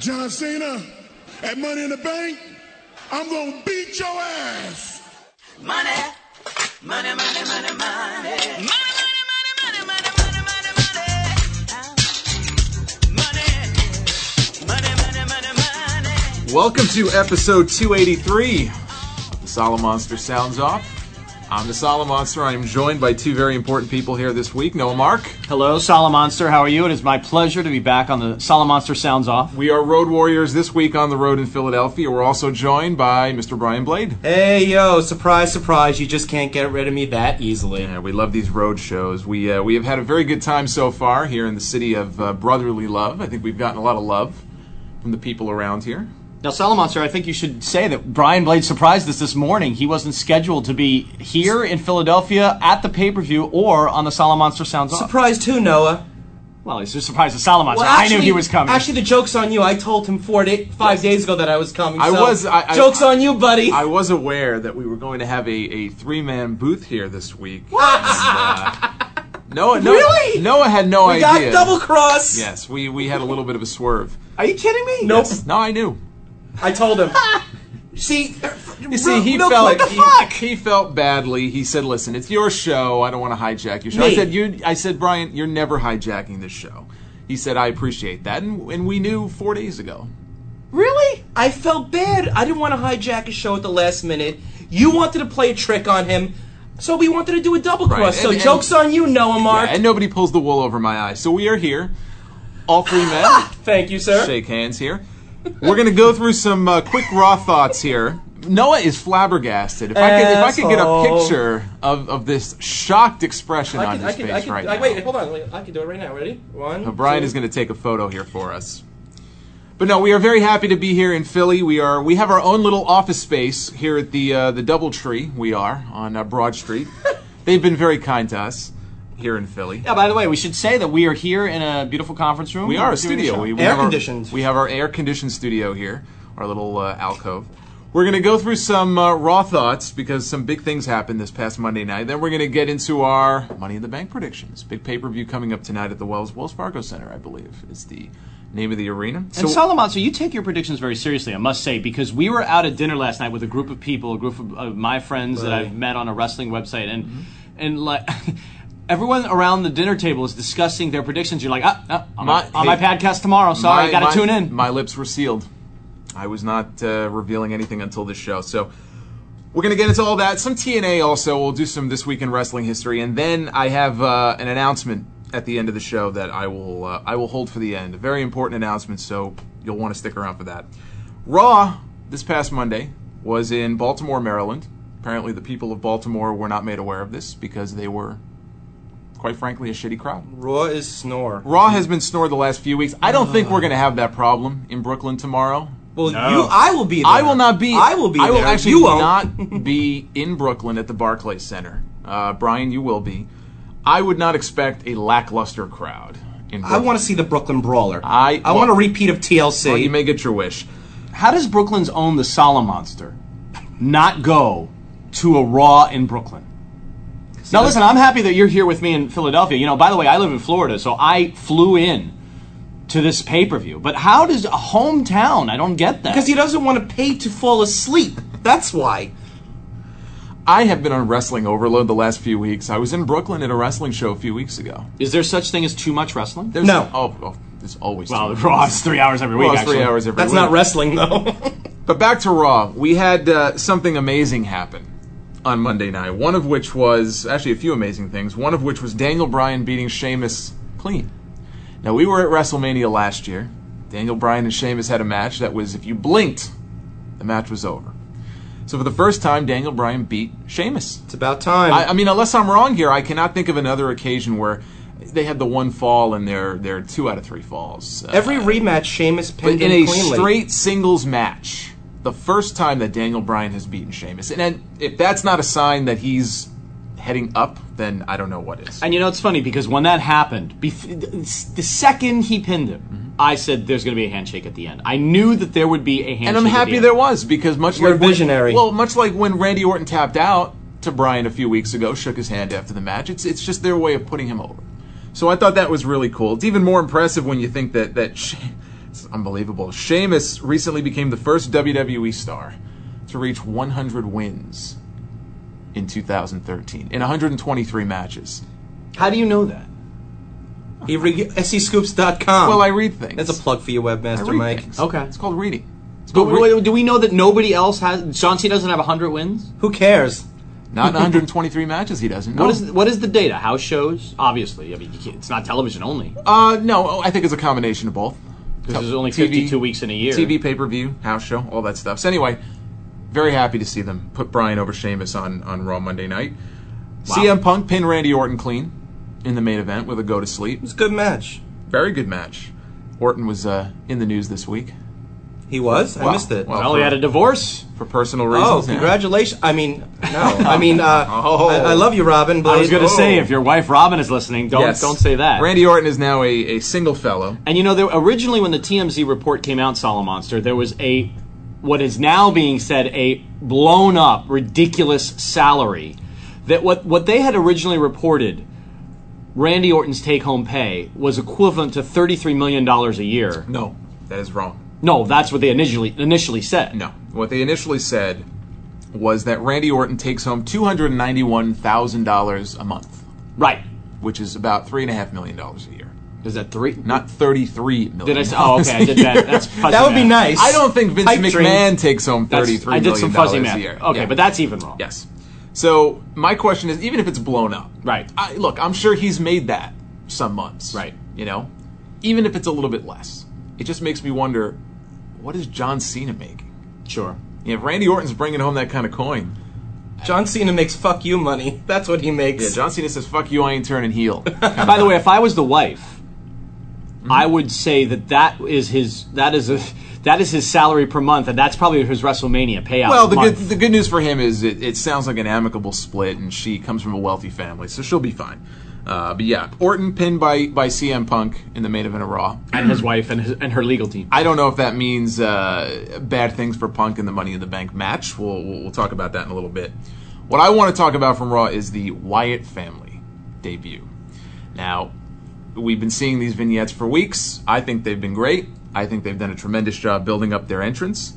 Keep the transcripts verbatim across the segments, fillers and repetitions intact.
John Cena at Money in the Bank, I'm gonna beat your ass. Money, money, money, money, money, money, money, money, money, money, money, money, money, money, money, money. Welcome to episode two eighty-three of the Solid Monster Sounds Off. I'm the Solid Monster. I am joined by two very important people here this week. Noah Mark. Hello, Solid Monster. How are you? It is my pleasure to be back on the Solid Monster Sounds Off. We are Road Warriors this week on the road in Philadelphia. We're also joined by Mister Brian Blade. Hey, yo, surprise, surprise. You just can't get rid of me that easily. Yeah, we love these road shows. We uh, we have had a very good time so far here in the city of uh, brotherly love. I think we've gotten a lot of love from the people around here. Now, Solid Monster, I think you should say that Brian Blade surprised us this morning. He wasn't scheduled to be here in Philadelphia at the pay-per-view or on the Solid Monster Sounds Off. Surprise too, Noah. Well, he's just surprised the Solid Monster. Well, actually, I knew he was coming. Actually, the joke's on you. I told him four day, five days ago that I was coming. I so was. I, I, joke's on you, buddy. I was aware that we were going to have a, a three-man booth here this week. What? And, uh, Noah, Noah, Really? Noah had no we idea. got double cross. Yes, we, we had a little bit of a swerve. Are you kidding me? Nope. Yes. No, I knew. I told him. See, You see, he no, felt what the he, fuck? he felt badly. He said, "Listen, it's your show. I don't want to hijack your show." I Me. said, "You." I said, "Brian, you're never hijacking this show." He said, "I appreciate that," and, and we knew four days ago. Really? I felt bad. I didn't want to hijack a show at the last minute. You wanted to play a trick on him, so we wanted to do a double cross. Right, So and- joke's on you, Noah Mark. Yeah, and nobody pulls the wool over my eyes. So we are here, all three men. Thank you, sir. Shake hands here. We're going to go through some uh, quick raw thoughts here. Noah is flabbergasted. If I could, if I could get a Asshole. picture of, of this shocked expression I on can, his I can, face I can, right I, now. wait, hold on. Wait, I can do it right now. Ready? One. Uh, Brian two. is going to take a photo here for us. But no, we are very happy to be here in Philly. We are we have our own little office space here at the uh, the DoubleTree. We are on uh, Broad Street. They've been very kind to us here in Philly. Yeah, by the way, we should say that we are here in a beautiful conference room. We are a doing studio. show. We, we Air have our- conditioned. we have our air-conditioned studio here, our little uh, alcove. We're going to go through some uh, raw thoughts because some big things happened this past Monday night. Then we're going to get into our Money in the Bank predictions. Big pay-per-view coming up tonight at the Wells Wells Fargo Center, I believe, is the name of the arena. And Solid Monster, you take your predictions very seriously, I must say, because we were out at dinner last night with a group of people, a group of uh, my friends that I've met on a wrestling website, and mm-hmm. and like everyone around the dinner table is discussing their predictions. You're like, ah, ah on my, My- on my hey, podcast tomorrow. Sorry, my- got to my- tune in. My lips were sealed. I was not uh, revealing anything until this show. So we're going to get into all that. Some T N A also. We'll do some This Week in Wrestling history. And then I have uh, an announcement at the end of the show that I will uh, I will hold for the end. A very important announcement, so you'll want to stick around for that. Raw this past Monday was in Baltimore, Maryland. Apparently the people of Baltimore were not made aware of this because they were, quite frankly, a shitty crowd. Raw is snore. Raw has been snored the last few weeks. I don't think we're going to have that problem in Brooklyn tomorrow. Well, No. you, I will be there. I will not be. I will be I will there. actually you won't. not be in Brooklyn at the Barclays Center. Uh, Brian, you will be. I would not expect a lackluster crowd in Brooklyn. I want to see the Brooklyn Brawler. I- I want a repeat of T L C. Well, you may get your wish. How does Brooklyn's own the Solid Monster not go to a Raw in Brooklyn? Now, listen, I'm happy that you're here with me in Philadelphia. You know, by the way, I live in Florida, so I flew in to this pay-per-view. But how does a hometown? I don't get that. Because he doesn't want to pay to fall asleep. That's why. I have been on wrestling overload the last few weeks. I was in Brooklyn at a wrestling show a few weeks ago. Is there such thing as too much wrestling? There's No. Oh, oh there's always Well, too much. Raw is three hours every week, Raw's actually. three hours every That's week. not wrestling, though. But back to Raw. We had uh, something amazing happen on Monday night. One of which was, actually a few amazing things, one of which was Daniel Bryan beating Sheamus clean. Now, we were at WrestleMania last year. Daniel Bryan and Sheamus had a match that was, if you blinked, the match was over. So for the first time, Daniel Bryan beat Sheamus. It's about time. I, I mean, unless I'm wrong here, I cannot think of another occasion where they had the one fall and they're, they're two out of three falls. Uh, Every rematch, Sheamus but pinned in him a cleanly. straight singles match, the first time that Daniel Bryan has beaten Sheamus. And then if that's not a sign that he's heading up, then I don't know what is. And you know, it's funny because when that happened, bef- the second he pinned him, mm-hmm. I said there's going to be a handshake at the end. I knew that there would be a handshake. And I'm at happy the end. there was, because much You're like visionary. When, well, much like when Randy Orton tapped out to Bryan a few weeks ago, shook his hand after the match. It's it's just their way of putting him over. So I thought that was really cool. It's even more impressive when you think that that. She- It's unbelievable. Sheamus recently became the first W W E star to reach one hundred wins in two thousand thirteen in one hundred twenty-three matches. How do you know that? He re- S C Scoops dot com. Well, I read things. That's a plug for you, I Webmaster read Mike. things. Okay. It's called reading. It's But called re- wait, do we know that nobody else has? John Cena doesn't have one hundred wins? Who cares? Not in one hundred twenty-three matches, he doesn't. No. What is what is the data? House shows? Obviously. I mean, you can't, it's not television only. Uh, no, I think it's a combination of both. Because there's only T V fifty-two weeks in a year. T V, pay-per-view, house show, all that stuff. So anyway, very happy to see them put Bryan over Sheamus on, on Raw Monday night. Wow. C M Punk pinned Randy Orton clean in the main event with a go to sleep. It was a good match. Very good match. Orton was uh, in the news this week. He was? I Well, missed it. well, Well, he had a divorce. For personal reasons. Oh, yeah. congratulations. I mean, no. I mean, uh, Oh. I, I love you, Robin. But I was going to Oh. say, if your wife Robin is listening, don't Yes. don't say that. Randy Orton is now a, a single fellow. And you know, there, originally when the T M Z report came out, Solomonster, there was a, what is now being said, a blown up, ridiculous salary. That what, what they had originally reported, Randy Orton's take home pay, was equivalent to thirty-three million dollars a year. No, that is wrong. No, that's what they initially initially said. No. What they initially said was that Randy Orton takes home two hundred ninety-one thousand dollars a month, Right. which is about three point five million dollars a year. Is that three? Not thirty-three million dollars. Did I say? Oh, okay. I did that. That's fuzzy that would be math. nice. I don't think Vince Pipe McMahon dream. takes home That's- thirty-three I million did some dollars fuzzy a math. year. Okay, Yeah. but that's even wrong. Yes. So my question is, even if it's blown up, Right. I, look, I'm sure he's made that some months, Right. You know, even if it's a little bit less, it just makes me wonder, what is John Cena making? Sure. You know, if Randy Orton's bringing home that kind of coin, John Cena makes fuck you money. That's what he makes. yeah, John Cena says, "Fuck you, I ain't turning heel." By the way, if I was the wife, I would say that that is his that is a that is his salary per month, and that's probably his WrestleMania payout. Well, the good month. the good news for him is it, it sounds like an amicable split, and she comes from a wealthy family, so she'll be fine. Uh, but yeah, Orton pinned by, by C M Punk in the main event of Raw. and his wife and his, and her legal team. I don't know if that means uh, bad things for Punk in the Money in the Bank match. We'll, we'll we'll talk about that in a little bit. What I want to talk about from Raw is the Wyatt family debut. Now, we've been seeing these vignettes for weeks. I think they've been great. I think they've done a tremendous job building up their entrance.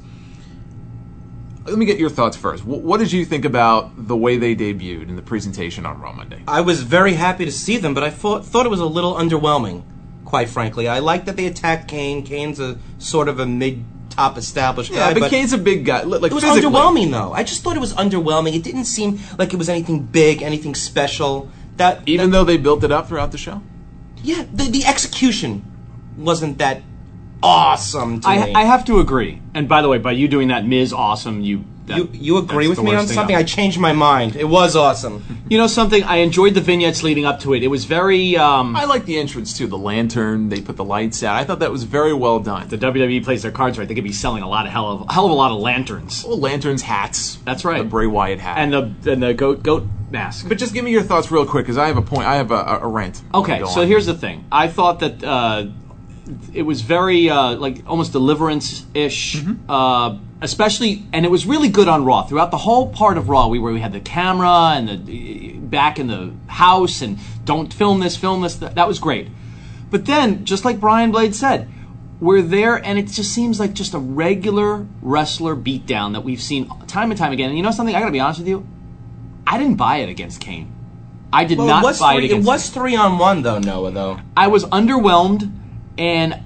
Let me get your thoughts first. Wh- What did you think about the way they debuted in the presentation on Raw Monday? I was very happy to see them, but I thought, thought it was a little underwhelming, quite frankly. I like that they attacked Kane. Kane's a sort of a mid-top established Yeah, guy, but Kane's a big guy. Like it was physically. underwhelming, though. I just thought it was underwhelming. It didn't seem like it was anything big, anything special. That Even that, though they built it up throughout the show? yeah, the, the execution wasn't that awesome to I, me. I have to agree. And by the way, by you doing that, Miz Awesome, you that, you you agree that's with the me worst on thing something? ever. I changed my mind. It was awesome. You know something? I enjoyed the vignettes leading up to it. It was very. Um, I like the entrance too. The lantern, they put the lights out. I thought that was very well done. the W W E plays their cards right. They could be selling a lot of hell of hell of a lot of lanterns. Well, lanterns, hats. That's right. The Bray Wyatt hat. And the and the goat goat mask. but just give me your thoughts real quick, because I have a point. I have a, a, a rant. Okay, Go so on. here's the thing. I thought that uh, it was very uh, like almost Deliverance-ish, Mm-hmm. uh, especially, and it was really good on Raw. Throughout the whole part of Raw, we where we had the camera and the back in the house and don't film this, film this. That, that was great. But then, just like Brian Blade said, we're there, and it just seems like just a regular wrestler beatdown that we've seen time and time again. And you know something? I got to be honest with you. I didn't buy it against Kane. I did Well, not it was buy three, it against it was three on one though, Noah. Though I was underwhelmed, and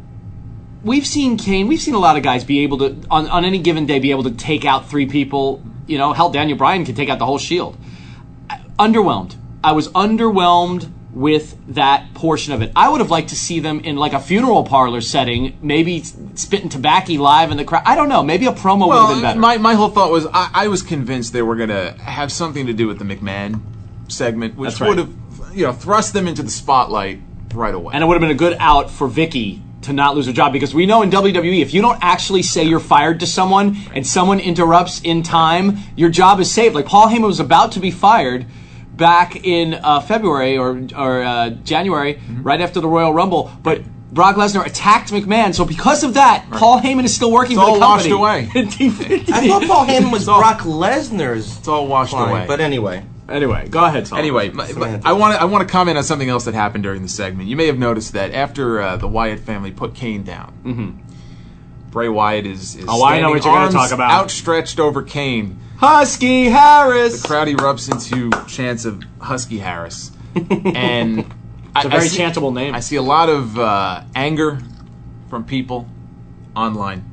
we've seen Kane, we've seen a lot of guys be able to, on, on any given day, be able to take out three people. You know, hell, Daniel Bryan could take out the whole Shield. Underwhelmed. I was underwhelmed with that portion of it. I would have liked to see them in like a funeral parlor setting, maybe spitting tobacco live in the crowd. I don't know. Maybe a promo would have been Well, better. my, my whole thought was I, I was convinced they were going to have something to do with the McMahon segment, which That's right. would have you know thrust them into the spotlight right away. And it would have been a good out for Vicky to not lose her job, because we know in W W E, if you don't actually say you're fired to someone and someone interrupts in time, your job is saved. Like Paul Heyman was about to be fired back in uh, February or, or uh, January, Mm-hmm. right after the Royal Rumble, but Brock Lesnar attacked McMahon, so because of that, Paul Heyman is still working It's for all the company. washed away. I thought Paul Heyman was all- Brock Lesnar's it's all washed client, away. but anyway. Anyway, go ahead, Tom. Anyway, my, my, I want to I want to comment on something else that happened during the segment. You may have noticed that after uh, the Wyatt family put Kane down, mm-hmm. Bray Wyatt is, is oh, I know what you're going to talk about. Outstretched over Kane. Husky Harris. The crowd erupts into chants of Husky Harris, and it's I, a very I see, chantable name. I see a lot of uh, anger from people online.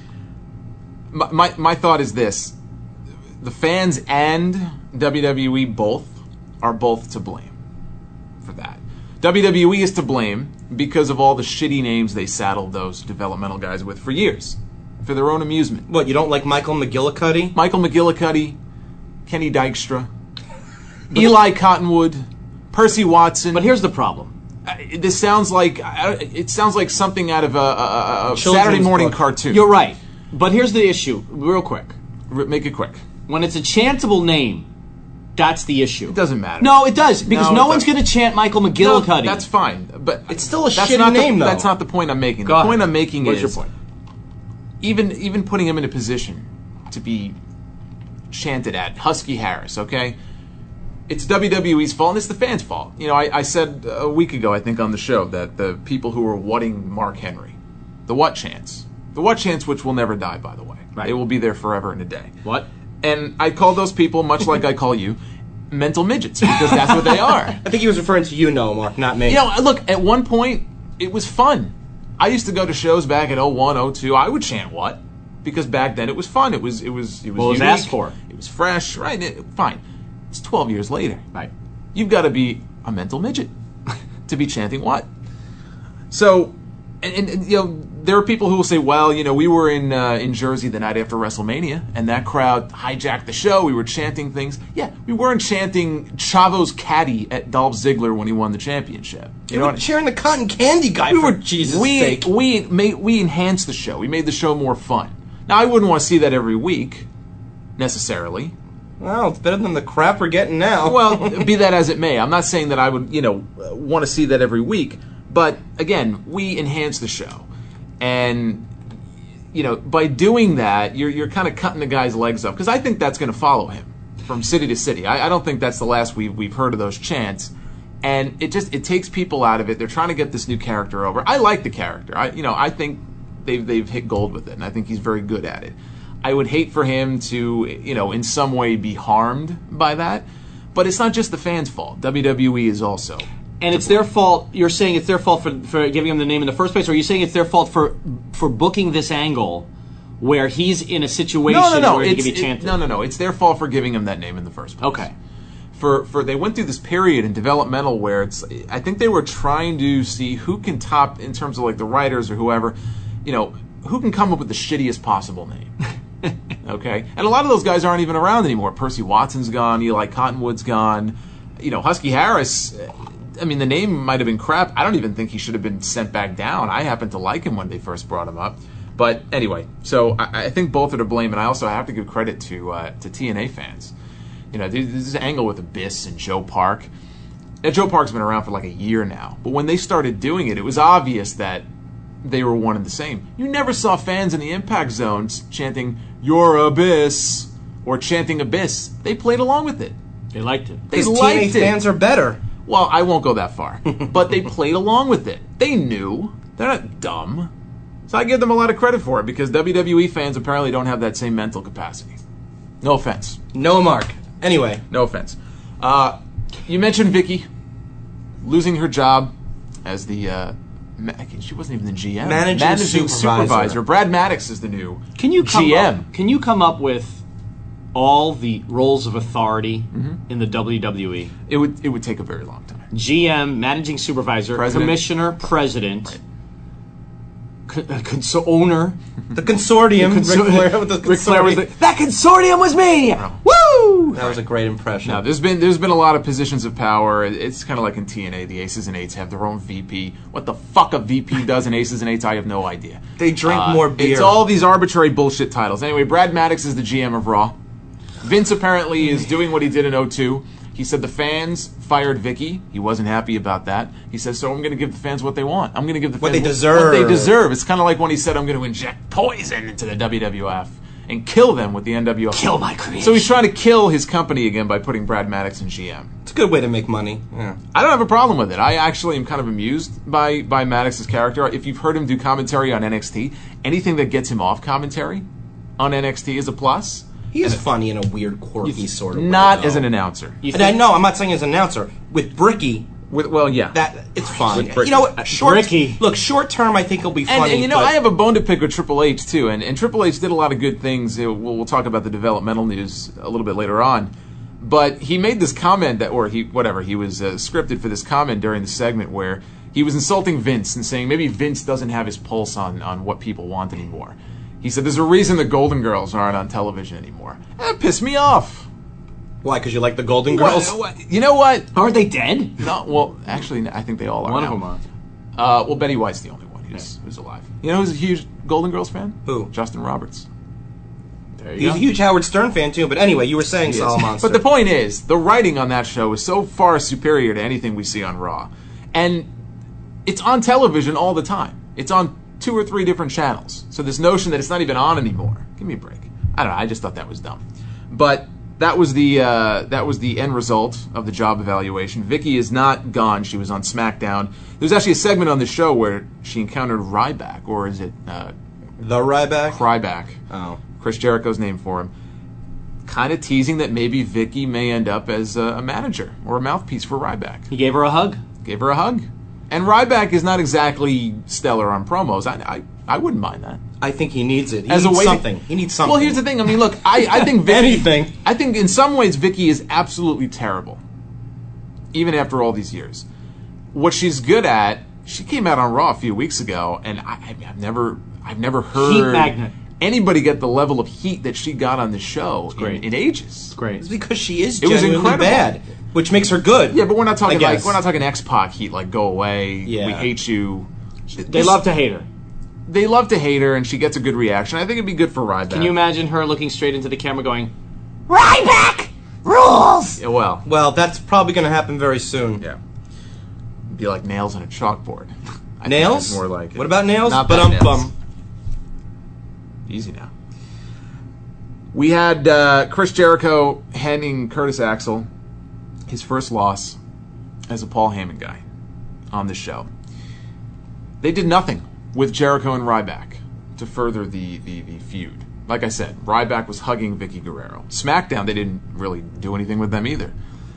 My, my my thought is this: the fans and W W E both are both to blame for that. W W E is to blame because of all the shitty names they saddled those developmental guys with for years, for their own amusement. What, you don't like Michael McGillicuddy? Michael McGillicuddy, Kenny Dykstra, Eli Cottonwood, Percy Watson. But here's the problem. Uh, this sounds like uh, it sounds like something out of a, a, a Children's Saturday morning book. cartoon. You're right. But here's the issue, real quick. R- make it quick. When it's a chantable name, that's the issue. It doesn't matter. No, it does, because No, no, it one's doesn't. going to chant Michael No, McGillicuddy. that's fine, but It's still a that's shitty not the, name, though. That's not the point I'm making. Go the ahead. point I'm making What's is your point? even even putting him in a position to be chanted at, Husky Harris. Okay, it's W W E's fault, and it's the fans' fault. You know, I, I said a week ago, I think, on the show that the people who were whatting Mark Henry, the what chants, the what chants, which will never die, by the way, Right. they will be there forever and a day. What? And I call those people, much like I call you, mental midgets, because that's what they are. I think he was referring to you, Noah, Mark, not me. You know, look, at one point, it was fun. I used to go to shows back in oh one, oh two. I would chant what? Because back then it was fun. It was it was it was Well, it was unique. asked for. It was fresh, right? It, fine. It's twelve years later. Right. You've got to be a mental midget to be chanting what? So, and, and, and you know, there are people who will say, well, you know, we were in uh, in Jersey the night after WrestleMania, and that crowd hijacked the show. We were chanting things. Yeah, we weren't chanting Chavo's caddy at Dolph Ziggler when he won the championship. You know, cheering the cotton candy guy we for were Jesus' we, sake. We made we enhanced the show. We made the show more fun. Now, I wouldn't want to see that every week, necessarily. Well, it's better than the crap we're getting now. Well, be that as it may, I'm not saying that I would, you know, want to see that every week. But again, we enhance the show, and you know, by doing that, you're you're kind of cutting the guy's legs up, because I think that's going to follow him from city to city. I, I don't think that's the last we've we've heard of those chants, and it just it takes people out of it. They're trying to get this new character over. I like the character. I you know I think they've they've hit gold with it, and I think he's very good at it. I would hate for him to, you know, in some way be harmed by that, but it's not just the fans' fault. W W E is also. And it's their fault. You're saying it's their fault for, for giving him the name in the first place, or are you saying it's their fault for for booking this angle where he's in a situation No, no, no. where he It's, can be it, chanted? no, no, no. It's their fault for giving him that name in the first place. Okay. For for they went through this period in developmental where it's. I think they were trying to see who can top in terms of like the writers or whoever, you know, who can come up with the shittiest possible name. Okay, and a lot of those guys aren't even around anymore. Percy Watson's gone. Eli Cottonwood's gone. You know, Husky Harris. I mean, the name might have been crap. I don't even think he should have been sent back down. I happen to like him when they first brought him up. But anyway, so I, I think both are to blame, and I also have to give credit to uh, to T N A fans. You know, there's this angle with Abyss and Joe Park. Now, Joe Park's been around for like a year now, but when they started doing it, it was obvious that they were one and the same. You never saw fans in the Impact Zones chanting, "You're Abyss," or chanting Abyss. They played along with it. They liked it. They Because T N A liked it. fans are better. Well, I won't go that far. But they played along with it. They knew. They're not dumb. So I give them a lot of credit for it, because W W E fans apparently don't have that same mental capacity. No offense. No, Mark. Anyway. No offense. Uh, you mentioned Vicky losing her job as the... Uh, ma- she wasn't even the G M. Managing supervisor. Brad Maddox is the new Can you come G M. Up, can you come up with all the roles of authority Mm-hmm. in the W W E? It would it would take a very long time. G M, managing supervisor, President. commissioner, president, co- uh, cons- owner. The consortium. Ric Flair with the Ric Flair was consortium. the, that consortium was me. Woo! That was a great impression. Now, there's been there's been a lot of positions of power. It's kind of like in T N A, the Aces and Eights have their own V P. What the fuck a V P does in Aces and Eights, I have no idea. They drink Uh, more beer. It's all these arbitrary bullshit titles. Anyway, Brad Maddox is the G M of Raw. Vince apparently is doing what he did in oh two. He said the fans fired Vicky. He wasn't happy about that. He says, so I'm going to give the fans what they want. I'm going to give the What fans they deserve. What they deserve. It's kind of like when he said, I'm going to inject poison into the W W F. And and kill them with the N W O. Kill my creation. So he's trying to kill his company again by putting Brad Maddox in G M. It's a good way to make money. Yeah. I don't have a problem with it. I actually am kind of amused by, by Maddox's character. If you've heard him do commentary on N X T, anything that gets him off commentary on N X T is a plus. He is funny in a weird, quirky sort of way. Not though. as an announcer. You And I know, I'm not saying as an announcer. With Bricky, With, well, yeah. that it's fun. With Bricky. You know what? Short, Bricky. Look, short term, I think it'll be And, funny. and you know, but I have a bone to pick with Triple H too, and, and Triple H did a lot of good things. Uh, We'll, we'll talk about the developmental news a little bit later on, but he made this comment that, or he whatever, he was uh, scripted for this comment during the segment where he was insulting Vince and saying maybe Vince doesn't have his pulse on on what people want anymore. He said there's a reason the Golden Girls aren't on television anymore. That pissed me off. Why? Because you like the Golden Girls? What- what- you know what? Are they dead? No, well, actually, I think they all are. One now. of them are. Uh, well, Betty White's the only one who's, who's alive. You know who's a huge Golden Girls fan? Who? Justin Roberts. There you He's go. a huge Howard Stern fan, too. But anyway, you were saying Solomon. But the point is, the writing on that show is so far superior to anything we see on Raw. And it's on television all the time. It's on two or three different channels. So this notion that it's not even on anymore, give me a break. I don't know, I just thought that was dumb. But that was the uh, that was the end result of the job evaluation. Vicky is not gone. She was on SmackDown. There's actually a segment on the show where she encountered Ryback, or is it uh, The Ryback? Ryback? Oh. Chris Jericho's name for him. Kind of teasing that maybe Vicky may end up as a, a manager or a mouthpiece for Ryback. He gave her a hug. Gave her a hug. And Ryback is not exactly stellar on promos. I, I, I wouldn't mind that. I think he needs it. He As a needs way to- something. He needs something. Well, here's the thing. I mean, look, I, I think Vicky... Anything. I think in some ways Vicky is absolutely terrible. Even after all these years. What she's good at, she came out on Raw a few weeks ago, and I, I've never I've never heard Heat magnet. anybody get the level of heat that she got on the show great. in, in ages. Great. It's because she is It was genuinely incredible. bad, which makes her good. Yeah, but we're not talking I guess. like we're not talking X-Pac heat, like go away, Yeah. we hate you. They love to hate her. They love to hate her, and she gets a good reaction. I think it'd be good for Ryback. Can you imagine her looking straight into the camera going, Ryback rules! Yeah, well, Well, that's probably going to happen very soon. yeah, it'd be like nails on a chalkboard. I think Nails? that's more like it. What about nails? Not But that um nails. bum. Easy now. We had uh, Chris Jericho handing Curtis Axel his first loss as a Paul Heyman guy on the show. They did nothing with Jericho and Ryback to further the, the, the feud. Like I said, Ryback was hugging Vicky Guerrero. SmackDown, they didn't really do anything with them either.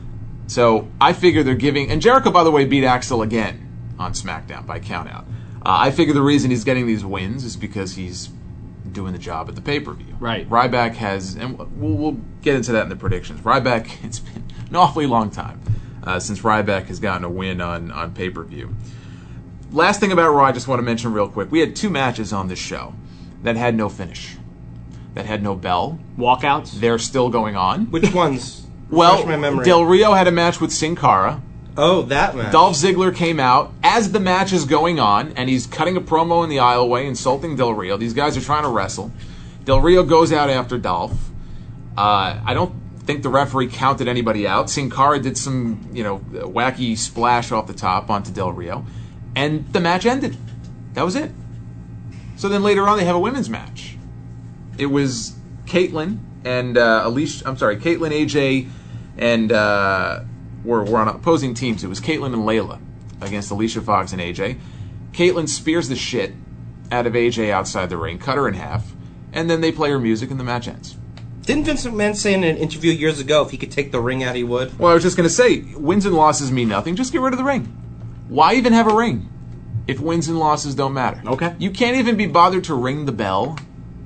So I figure they're giving... And Jericho, by the way, beat Axel again on SmackDown by countout. Uh, I figure the reason he's getting these wins is because he's doing the job at the pay-per-view. Right. Ryback has... And we'll, we'll get into that in the predictions. Ryback, it's been an awfully long time uh, since Ryback has gotten a win on, on pay-per-view. Last thing about Raw, I just want to mention real quick. We had two matches on this show that had no finish, that had no bell. walkouts? They're still going on. Which ones? Well, Refresh my memory. Del Rio had a match with Sin Cara. Oh, that man. Dolph Ziggler came out as the match is going on, and he's cutting a promo in the aisleway, insulting Del Rio. These guys are trying to wrestle. Del Rio goes out after Dolph. Uh, I don't think the referee counted anybody out. Sin Cara did some, you know, wacky splash off the top onto Del Rio, and the match ended. That was it. So then later on, they have a women's match. It was Caitlyn and uh, Alicia. I'm sorry, Caitlyn, A J, and uh, were were on opposing teams. It was Caitlyn and Layla against Alicia Fox and A J. Caitlyn spears the shit out of A J outside the ring, cut her in half, and then they play her music, and the match ends. Didn't Vince McMahon say in an interview years ago if he could take the ring out, he would? Well, I was just going to say, wins and losses mean nothing. Just get rid of the ring. Why even have a ring if wins and losses don't matter? Okay. You can't even be bothered to ring the bell.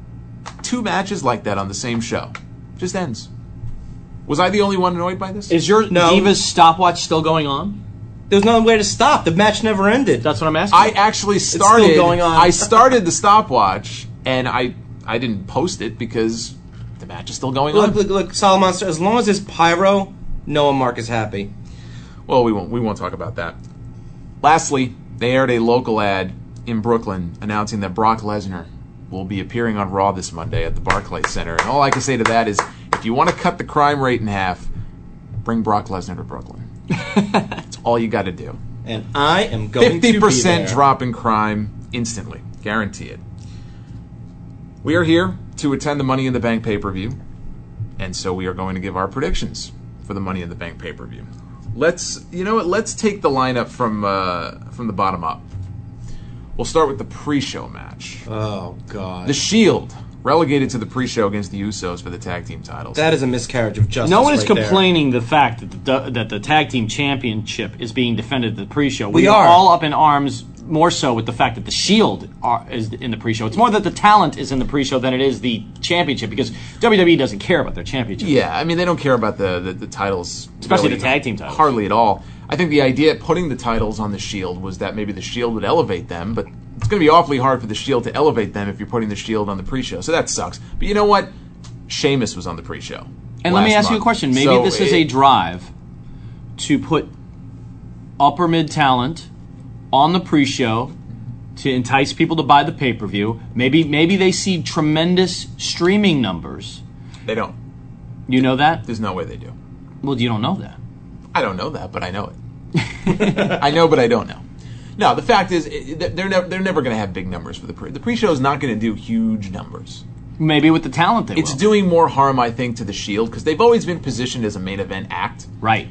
Two matches like that on the same show. Just ends. Was I the only one annoyed by this? Is your No. Divas stopwatch still going on? There's no way to stop. The match never ended. That's what I'm asking. I actually started still going on. I started the stopwatch, and I I didn't post it because the match is still going Look, on. look, look, Solomon, as long as there's pyro, Noah Mark is happy. Well, we won't we won't talk about that. Lastly, they aired a local ad in Brooklyn announcing that Brock Lesnar will be appearing on Raw this Monday at the Barclays Center. And all I can say to that is, if you want to cut the crime rate in half, bring Brock Lesnar to Brooklyn. That's all you got to do. And I am going fifty to percent be there. drop in crime instantly. Guarantee it. We are here to attend the Money in the Bank pay-per-view, and so we are going to give our predictions for the Money in the Bank pay-per-view. Let's, you know what? Let's take the lineup from uh, from the bottom up. We'll start with the pre-show match. Oh, God. The Shield relegated to the pre-show against the Usos for the tag team titles. That is a miscarriage of justice. No one is right complaining the fact that the that the tag team championship is being defended at the pre-show. We, We are are. all up in arms, more so with the fact that the Shield are, is in the pre-show. It's more that the talent is in the pre-show than it is the championship, because W W E doesn't care about their championship. Yeah, I mean, they don't care about the, the, the titles. Especially really, the tag team titles. Hardly at all. I think the idea of putting the titles on the Shield was that maybe the Shield would elevate them, but it's going to be awfully hard for the Shield to elevate them if you're putting the Shield on the pre-show. So that sucks. But you know what? Sheamus was on the pre-show. And let me last ask you a month. question. Maybe So this is it- a drive to put upper mid talent on the pre-show to entice people to buy the pay-per-view. Maybe maybe they see tremendous streaming numbers. They don't. You know that? There's no way they do. Well, you don't know that. I don't know that, but I know it. I know, but I don't know. No, the fact is, it- they're never they're never going to have big numbers for the pre. The pre-show is not going to do huge numbers. Maybe with the talent they It's will. doing more harm, I think, to the Shield because they've always been positioned as a main event act. Right.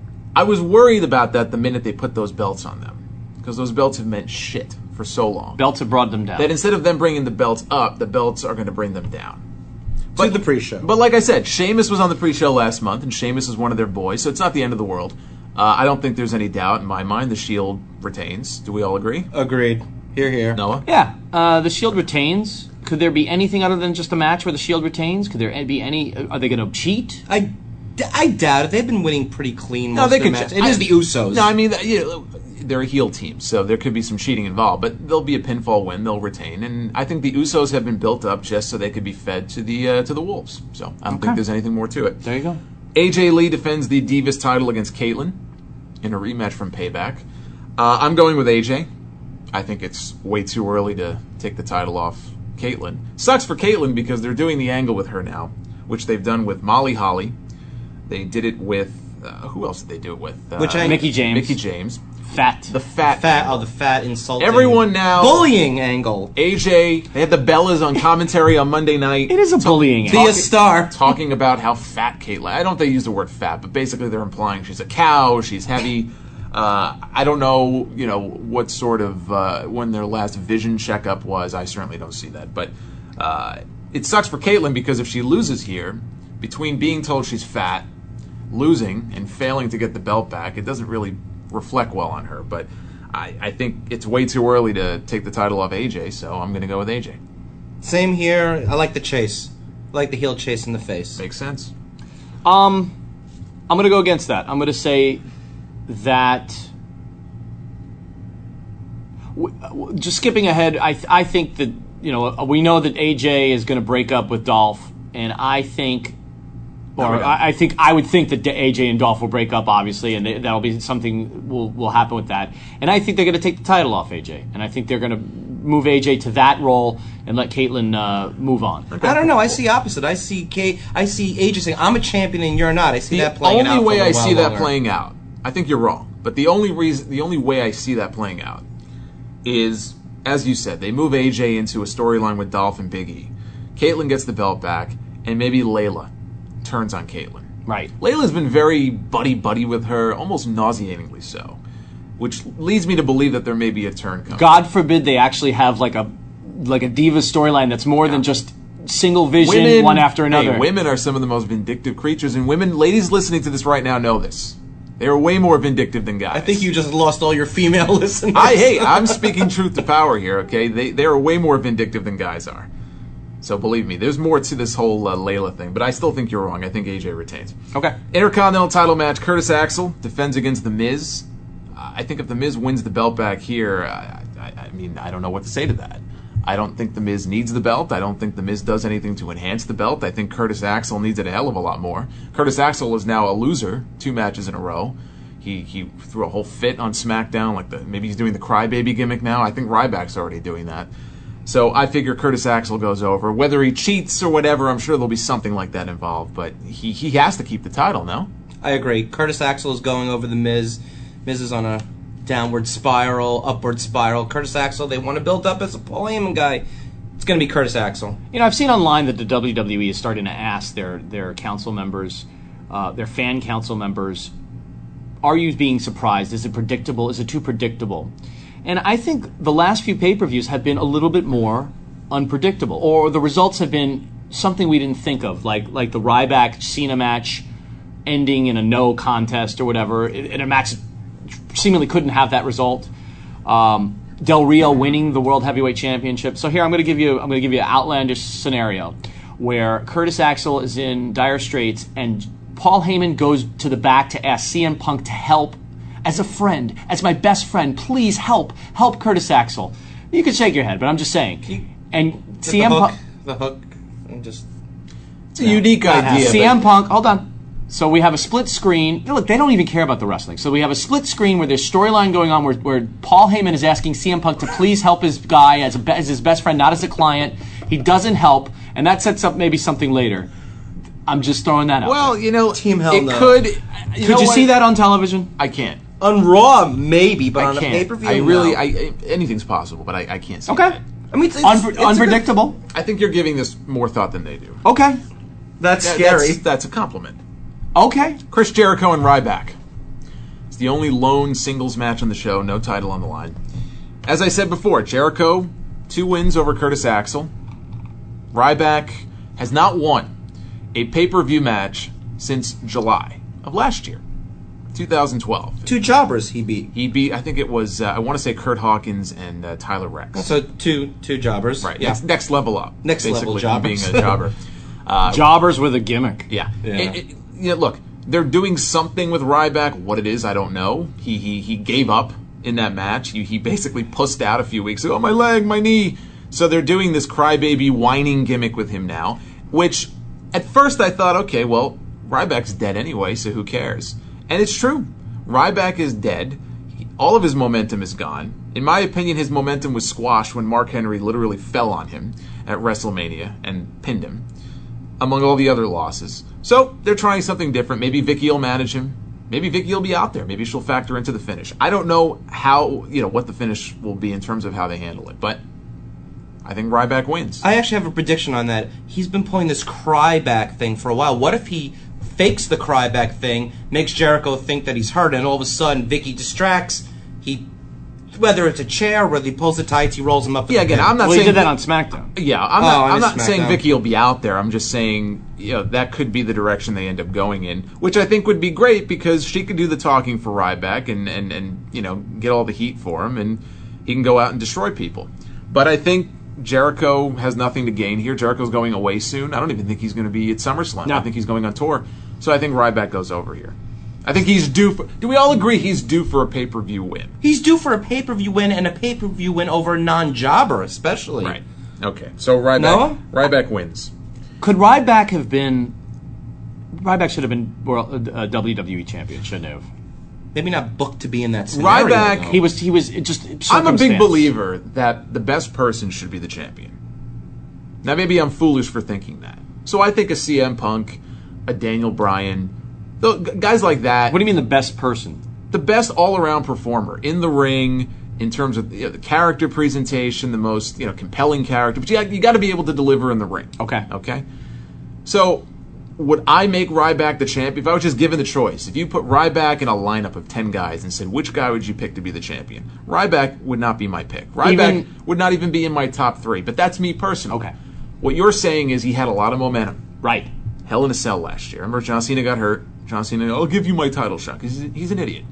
I was worried about that the minute they put those belts on them because those belts have meant shit for so long. Belts have brought them down. That instead of them bringing the belts up, the belts are going to bring them down. To the pre-show. But like I said, Sheamus was on the pre-show last month, and Sheamus is one of their boys, so it's not the end of the world. Uh, I don't think there's any doubt in my mind the Shield retains. Do we all agree? Agreed. Here, here. Noah? Yeah. Uh, the Shield retains. Could there be anything other than just a match where the Shield retains? Could there be any... Are they going to cheat? I, I doubt it. They've been winning pretty clean most No, they of their can. matches. ch- It I- is the Usos. No, I mean, you know, they're a heel team, so there could be some cheating involved, but there'll be a pinfall win. They'll retain, and I think the Usos have been built up just so they could be fed to the uh, to the Wolves. So I don't Okay. think there's anything more to it. There you go. A J Lee defends the Divas title against Caitlyn in a rematch from Payback. Uh, I'm going with A J. I think it's way too early to take the title off Caitlyn. Sucks for Caitlyn because they're doing the angle with her now, which they've done with Molly Holly. They did it with uh, who else did they do it with? Uh, Which I- Mickey James. Mickey James. Fat. The fat. Fat, oh, the fat insulting. Everyone now- Bullying angle. A J. They had the Bellas on commentary on Monday night. It is a bullying Be act. a star. Talking about how fat Caitlyn. I don't think they use the word fat, but basically they're implying she's a cow, she's heavy. Uh, I don't know, you know, what sort of uh, when their last vision checkup was. I certainly don't see that, but uh, it sucks for Caitlyn because if she loses here, between being told she's fat, losing, and failing to get the belt back, it doesn't really reflect well on her. But I, I think it's way too early to take the title off A J, so I'm going to go with A J. Same here. I like the chase. I like the heel chase in the face. Makes sense. Um, I'm going to go against that. I'm going to say that... w- w- Just skipping ahead, I th- I think that, you know, we know that A J is going to break up with Dolph, and I think... No, Or we don't. I, I think I would think that A J and Dolph will break up, obviously, and they, that'll be something will will happen with that. And I think they're going to take the title off A J, and I think they're going to move A J to that role and let Caitlyn uh, move on. I don't know. I see opposite. I see K. I see A J saying, "I'm a champion and you're not." I see The that playing out. only for way a I while see that longer. playing out, I think you're wrong, but the only reason, the only way I see that playing out is, as you said, they move A J into a storyline with Dolph and Big E. Caitlyn gets the belt back, and maybe Layla turns on Caitlyn. Right. Layla's been very buddy-buddy with her, almost nauseatingly so, which leads me to believe that there may be a turn coming. God forbid they actually have like a like a diva storyline that's more than just single vision, one after another. Hey, women are some of the most vindictive creatures, and women, ladies listening to this right now know this. They are way more vindictive than guys. I think you just lost all your female listeners. I hey, I'm speaking truth to power here. Okay, they they are way more vindictive than guys are. So believe me, there's more to this whole uh, Layla thing. But I still think you're wrong. I think A J retains. Okay. Intercontinental title match: Curtis Axel defends against The Miz. Uh, I think if The Miz wins the belt back here, I, I, I mean, I don't know what to say to that. I don't think The Miz needs the belt. I don't think The Miz does anything to enhance the belt. I think Curtis Axel needs it a hell of a lot more. Curtis Axel is now a loser, two matches in a row. He he threw a whole fit on SmackDown, like the maybe he's doing the crybaby gimmick now. I think Ryback's already doing that. So I figure Curtis Axel goes over. Whether he cheats or whatever, I'm sure there'll be something like that involved. But he, he has to keep the title, no? I agree. Curtis Axel is going over the Miz. Miz is on a downward spiral, upward spiral. Curtis Axel, they want to build up as a Paul Heyman guy. It's going to be Curtis Axel. You know, I've seen online that the W W E is starting to ask their their council members, uh, their fan council members, are you being surprised? Is it predictable? Is it too predictable? And I think the last few pay-per-views have been a little bit more unpredictable, or the results have been something we didn't think of, like like the Ryback-Cena match ending in a no contest or whatever, in a match that seemingly couldn't have that result. Um, Del Rio winning the World Heavyweight Championship. So here I'm going to give you I'm going to give you an outlandish scenario where Curtis Axel is in dire straits and Paul Heyman goes to the back to ask C M Punk to help as a friend, as my best friend. Please help, help Curtis Axel. You can shake your head, but I'm just saying. And C M Punk, the hook, and just It's a unique idea. C M Punk, hold on. So we have a split screen. Look, they don't even care about the wrestling. So we have a split screen where there's storyline going on where, where Paul Heyman is asking C M Punk to please help his guy as, a, as his best friend, not as a client. He doesn't help, and that sets up maybe something later. I'm just throwing that out. Well, there. you know, Team Hell it No. could. You Could know you what? see that on television? I can't. on Raw, maybe, but I on a can't. pay-per-view, I really, no. I, I anything's possible, but I, I can't see Okay. that. I mean, it's, it's, Unpre- it's a good- unpredictable. I think you're giving this more thought than they do. Okay. that's That- scary. That's, that's a compliment. Okay. Chris Jericho and Ryback. It's the only lone singles match on the show, no title on the line. As I said before, Jericho, two wins over Curtis Axel. Ryback has not won a pay-per-view match since July of last year, two thousand twelve. Two jobbers he beat. He beat, I think it was, uh, I want to say Kurt Hawkins and uh, Tyler Rex. So two two jobbers. Right, Yeah. next, next level up. Next level basically, from being jobbers. a jobber. Uh, Jobbers with a gimmick. Yeah. Yeah. It- it- you know, look, they're doing something with Ryback. What it is, I don't know. He he he gave up in that match. He, he basically pussed out a few weeks ago. Oh, my leg, my knee. So they're doing this crybaby whining gimmick with him now, which at first I thought, okay, well, Ryback's dead anyway, so who cares? And it's true. Ryback is dead. He, all of his momentum is gone. In my opinion, his momentum was squashed when Mark Henry literally fell on him at WrestleMania and pinned him, among all the other losses. So they're trying something different. Maybe Vicky will manage him. Maybe Vicky will be out there. Maybe she'll factor into the finish. I don't know how, you know, what the finish will be in terms of how they handle it, but I think Ryback wins. I actually have a prediction on that. He's been pulling this cryback thing for a while. What if he fakes the cryback thing, makes Jericho think that he's hurt, and all of a sudden Vicky distracts. He, whether it's a chair, whether he pulls the tights, he rolls him up. yeah, in the again, pin. I'm not Well, he saying did that on SmackDown. Yeah, I'm Oh, not. on I'm his not saying SmackDown. Vicky will be out there. I'm just saying, you know, that could be the direction they end up going in, which I think would be great because she could do the talking for Ryback and and and you know get all the heat for him, and he can go out and destroy people. But I think Jericho has nothing to gain here. Jericho's going away soon. I don't even think he's going to be at SummerSlam. No. I think he's going on tour. So I think Ryback goes over here. I think he's due for. Do we all agree he's due for a pay per view win? He's due for a pay-per-view win and a pay-per-view win over a non-jobber, especially. Right. Okay. So Ryback. No? Ryback wins. Could Ryback have been... Ryback should have been world, uh, W W E champion, shouldn't have. Maybe not booked to be in that scenario. Ryback- though. He was, he was it just I'm a big circumstance. believer that the best person should be the champion. Now, maybe I'm foolish for thinking that. So I think a C M Punk, a Daniel Bryan, th- guys like that, What do you mean the best person? the best all-around performer in the ring in terms of you know, the character presentation, the most you know compelling character. But you, you got to be able to deliver in the ring. Okay. Okay. So would I make Ryback the champion if I was just given the choice? If you put Ryback in a lineup of ten guys and said, which guy would you pick to be the champion? Ryback would not be my pick. Ryback Even- would not even be in my top three, but that's me personally. Okay. What you're saying is he had a lot of momentum. Right. Hell in a Cell last year. Remember John Cena got hurt? John Cena, I'll give you my title shot because he's, he's an idiot.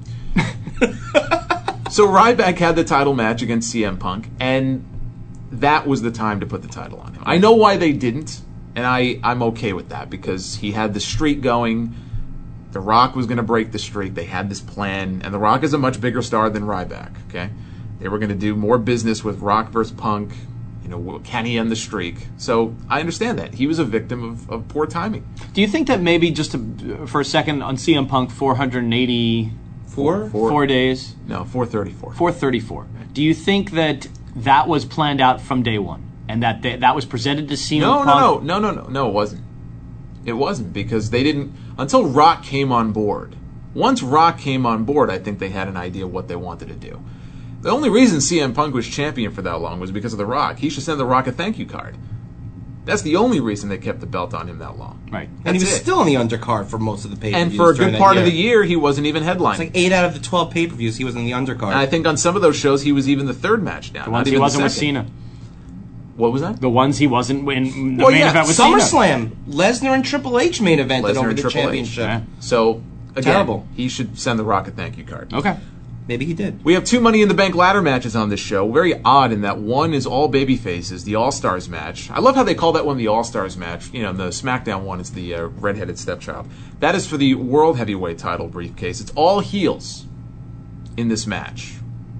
So Ryback had the title match against C M Punk, and that was the time to put the title on him. I know why they didn't, and I, I'm okay with that because he had the streak going. The Rock was going to break the streak. They had this plan, and The Rock is a much bigger star than Ryback, okay? They were going to do more business with Rock versus Punk. You know, can he end the streak? So I understand that. He was a victim of, of poor timing. Do you think that maybe just to, for a second on C M Punk four hundred eighty-four Four? Four- days, No, four thirty-four. four thirty-four. Do you think that that was planned out from day one and that they, that was presented to C M No, Punk? no, no, no, no, no, no, it wasn't. It wasn't because they didn't, until Rock came on board. Once Rock came on board, I think they had an idea what they wanted to do. The only reason C M Punk was champion for that long was because of The Rock. He should send The Rock a thank you card. That's the only reason they kept the belt on him that long. Right. And he That's was it. still on the undercard for most of the pay-per-views. And for a during good that part year. of the year, he wasn't even headlining. It's like eight out of the twelve pay-per-views, he was in the undercard. And I think on some of those shows, he was even the third match down. The not ones he even the wasn't with second. Cena. What was that? The ones he wasn't in the Well, main yeah, event with Cena. SummerSlam, Lesnar and Triple H main evented Lesnar over and the Triple H. championship. Yeah. So, again, Terrible. he should send The Rock a thank you card. Okay. Maybe he did. We have two Money in the Bank ladder matches on this show. Very odd in that one is all baby faces, the All Stars match. I love how they call that one the All Stars match. You know, the SmackDown one is the uh, redheaded stepchild. That is for the World Heavyweight title briefcase. It's all heels in this match.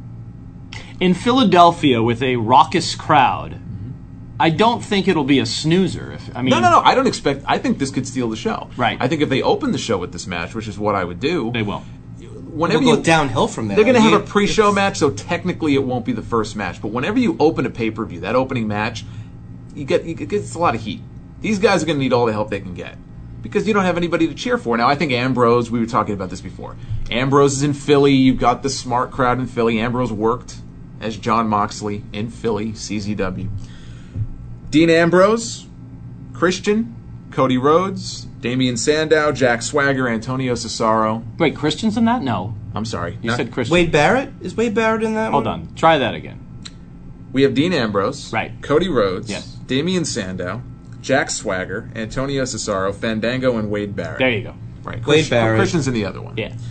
In Philadelphia with a raucous crowd, I don't think it'll be a snoozer. If, I mean, No, no, no. I don't expect. I think this could steal the show. Right. I think if they open the show with this match, which is what I would do, they will. whenever We'll go you, downhill from there. they're going to have You- a pre-show it's- match, so technically it won't be the first match. But whenever you open a pay-per-view, that opening match, you get you get it's a lot of heat. These guys are going to need all the help they can get because you don't have anybody to cheer for. Now, I think Ambrose. We were talking about this before. Ambrose is in Philly. You've got the smart crowd in Philly. Ambrose worked as John Moxley in Philly, C Z W. Dean Ambrose, Christian, Cody Rhodes, Damian Sandow, Jack Swagger, Antonio Cesaro. Wait, Christian's in that? No. I'm sorry. You not- said Christian. Wade Barrett? Is Wade Barrett in that Hold one? on. Try that again. We have Dean Ambrose, Right. Cody Rhodes, Yes. Damian Sandow, Jack Swagger, Antonio Cesaro, Fandango, and Wade Barrett. There you go. Right. Wade Barrett. Christian's in the other one. Yeah.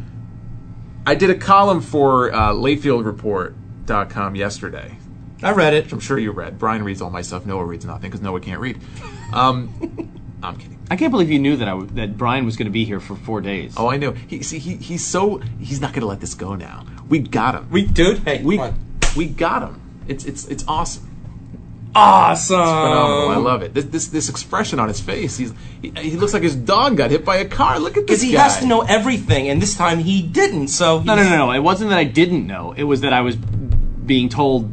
I did a column for uh, Layfield Report dot com yesterday. I read it. I'm sure you read. Brian reads all my stuff. Noah reads nothing because Noah can't read. Um, I'm kidding. I can't believe you knew that I w- that Brian was going to be here for four days. Oh, I know. He see he he's so he's not going to let this go now. We got him. We, dude, hey, we come on. we got him. It's it's it's awesome. Awesome. Phenomenal. I love it. This this this expression on his face. He's he, he looks like his dog got hit by a car. Look at this Because he guy. has to know everything, and this time he didn't, so... No, no, he's- no, no. It wasn't that I didn't know. It was that I was being told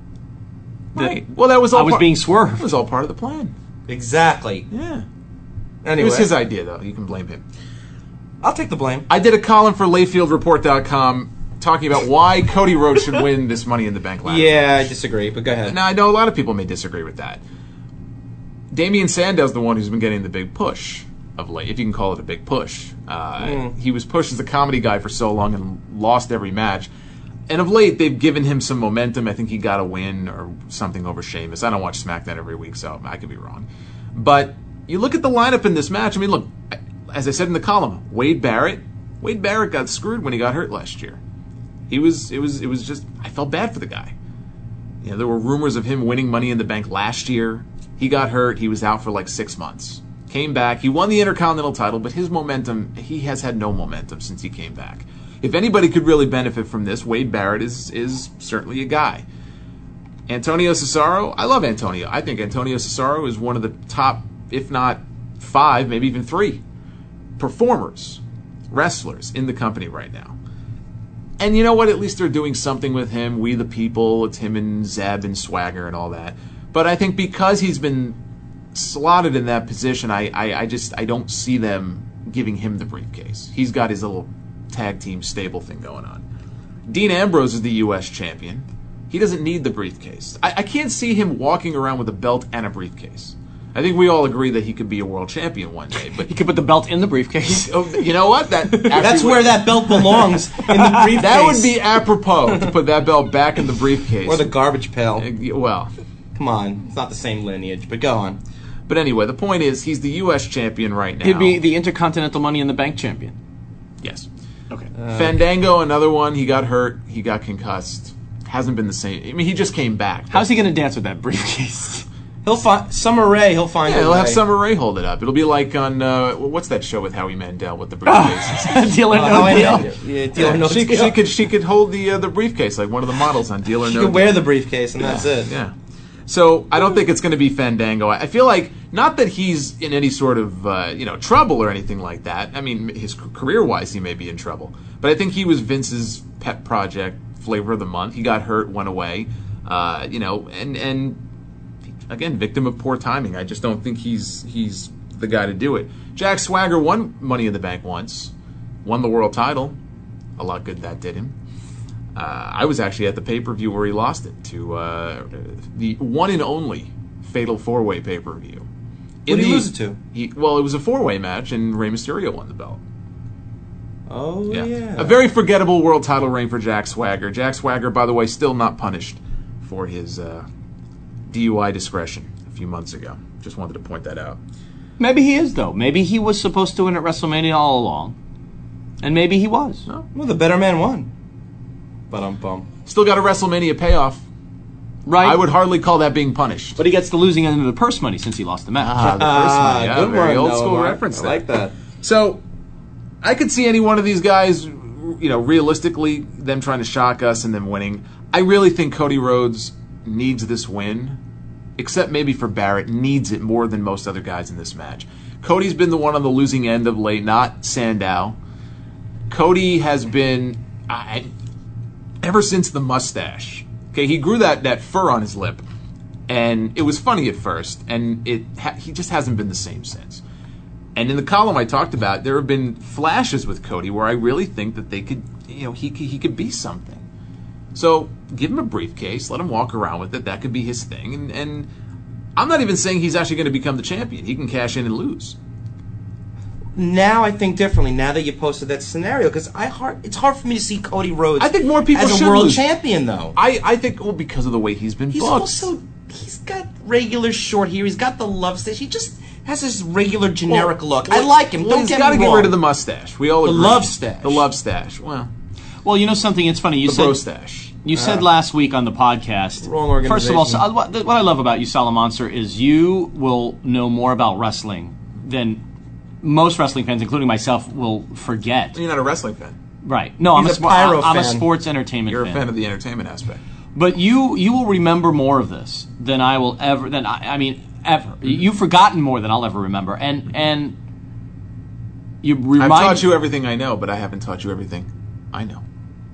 that Right. Well, that was all I was part, being It swerved. was all part of the plan. Exactly. Yeah. Anyway, It was his idea, though. You can blame him. I'll take the blame. I did a column for Layfield Report dot com talking about why Cody Rhodes should win this Money in the Bank ladder. Yeah, I disagree, but go ahead. Now, I know a lot of people may disagree with that. Damian Sandow's the one who's been getting the big push of late, if you can call it a big push. Uh, Mm. He was pushed as a comedy guy for so long and lost every match. And of late, they've given him some momentum. I think he got a win or something over Sheamus. I don't watch SmackDown every week, so I could be wrong. But you look at the lineup in this match. I mean, look, as I said in the column, Wade Barrett. Wade Barrett got screwed when he got hurt last year. He was, it was, it was just. I felt bad for the guy. You know, there were rumors of him winning Money in the Bank last year. He got hurt. He was out for like six months. Came back. He won the Intercontinental title, but his momentum, he has had no momentum since he came back. If anybody could really benefit from this, Wade Barrett is is certainly a guy. Antonio Cesaro, I love Antonio. I think Antonio Cesaro is one of the top, if not five, maybe even three, performers, wrestlers in the company right now. And you know what? At least they're doing something with him. We the People, it's him and Zeb and Swagger and all that. But I think because he's been slotted in that position, I, I, I just I don't see them giving him the briefcase. He's got his little tag team stable thing going on. Dean Ambrose is the U S champion. He doesn't need the briefcase. I, I can't see him walking around with a belt and a briefcase. I think we all agree that he could be a world champion one day. But He could put the belt in the briefcase. oh, you know what? That That's actually where would- that belt belongs, in the briefcase. that would be apropos to put that belt back in the briefcase. Or the garbage pail. Uh, well, Come on, it's not the same lineage, but go on. but anyway, the point is he's the U S champion right now. He'd be the Intercontinental Money in the Bank champion. yes. Okay. Fandango, another one. He got hurt. He got concussed. Hasn't been the same. I mean, he just came back. How's he going to dance with that briefcase? He'll find Summer Rae. He'll find. Yeah, a he'll have way. Summer Rae hold it up. It'll be like on uh, what's that show with Howie Mandel with the briefcases? Deal or Uh, no how I deal. know. Yeah, deal or no she, deal. she could she could hold the uh, the briefcase like one of the models on Deal or She No could Deal. wear the briefcase, and that's it. Yeah. So I don't think it's going to be Fandango. I feel like not that he's in any sort of uh, you know trouble or anything like that. I mean, his career wise, he may be in trouble, but I think he was Vince's pet project, flavor of the month. He got hurt, went away, uh, you know, and and again, victim of poor timing. I just don't think he's he's the guy to do it. Jack Swagger won Money in the Bank once, won the world title. A lot good that did him. Uh, I was actually at the pay-per-view where he lost it to uh, the one and only Fatal four-Way pay-per-view. What did he lose it to? He, well, it was a four-way match, and Rey Mysterio won the belt. Oh, yeah. Yeah. A very forgettable world title reign for Jack Swagger. Jack Swagger, by the way, still not punished for his uh, D U I discretion a few months ago. Just wanted to point that out. Maybe he is, though. Maybe he was supposed to win at WrestleMania all along. And maybe he was. No. Well, the better man won. But I'm bummed. Still got a WrestleMania payoff. Right. I would hardly call that being punished. But he gets the losing end of the purse money since he lost the match. Ah, the first one. Yeah, good very one, old school Noah. reference I there. like that. So, I could see any one of these guys, you know, realistically, them trying to shock us and them winning. I really think Cody Rhodes needs this win, except maybe for Barrett, needs it more than most other guys in this match. Cody's been the one on the losing end of late, not Sandow. Cody has been, I, ever since the mustache. Okay, he grew that, that fur on his lip, and it was funny at first, and it ha- he just hasn't been the same since. And in the column I talked about, there have been flashes with Cody where I really think that they could, you know, he could, he could be something. So give him a briefcase, let him walk around with it. That could be his thing. And, and I'm not even saying he's actually going to become the champion. He can cash in and lose. Now I think differently. Now that you posted that scenario, because I hard, it's hard for me to see Cody Rhodes. I think more people as a should world lose. champion, though. I, I think, well, because of the way he's been He's booked. also he's got regular short hair. He's got the love stage. He just has this regular generic Well, look. well, I like him. well, Don't he's get got to me get wrong. rid of the mustache. We all The agree. love stash. The love stash. Well, Well, you know something? It's funny. You the said bro stash. You said last week on the podcast. Wrong organization. First of all, so, uh, what, what I love about you, Salamonster, is you will know more about wrestling than most wrestling fans, including myself, will forget. You're not a wrestling fan. Right? No, I'm He's a, a pyro I'm a fan. sports entertainment You're fan. a fan of the entertainment aspect. But you you will remember more of this than I will ever. Than I, I mean, ever. Mm-hmm. You've forgotten more than I'll ever remember, and and you remind. I've taught you everything I know, but I haven't taught you everything I know.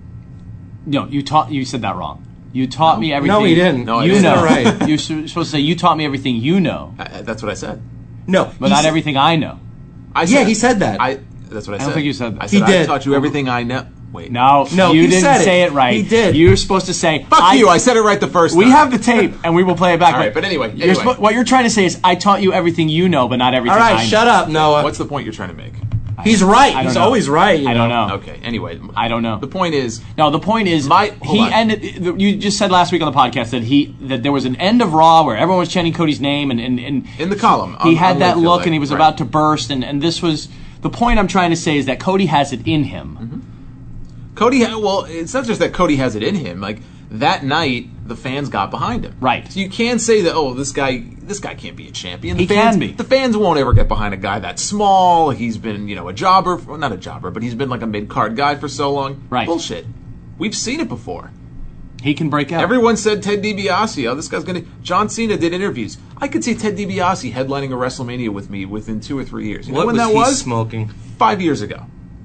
No, you taught. You said that wrong. You taught No. me everything. No, he didn't. No, I you didn't. know. Right. You're su- supposed to say you taught me everything you know, I, that's what I said. No, but he not said- everything I know. I Yeah, he said that. I. That's what I, I said. don't think you said that. I said He did. I taught you everything I know. Wait. No, No, you he didn't said it. say it right. He did. You were supposed to say. Fuck I, you! I said it right the first We time. have the tape, and we will play it back. All right, but anyway, You're anyway. suppo- what you're trying to say is, I taught you everything you know, but not everything All I know. right, shut up, Noah. What's the point you're trying to make? He's right. I don't He's know. always right. you I don't know. Okay. Anyway, I don't know. The point is, No, the point is, My- hold he on. ended. You just said last week on the podcast that he that there was an end of Raw where everyone was chanting Cody's name, and and, and in the column, he on- had on that Wakefield, look, and he was right. about to burst, and and this was the point I'm trying to say is that Cody has it in him. Mm-hmm. Cody, ha- well, it's not just that Cody has it in him. Like that night, the fans got behind him. Right. So you can't say that. Oh, this guy, this guy can't be a champion. The He fans, can be. The fans won't ever get behind a guy that small. He's been, you know, a jobber. Well, not a jobber, but he's been like a mid-card guy for so long. Right. Bullshit. We've seen it before. He can break out. Everyone said Ted DiBiase. Oh, this guy's gonna. John Cena did interviews. I could see Ted DiBiase headlining a WrestleMania with me within two or three years. You know What when was that he was? smoking? Five years ago.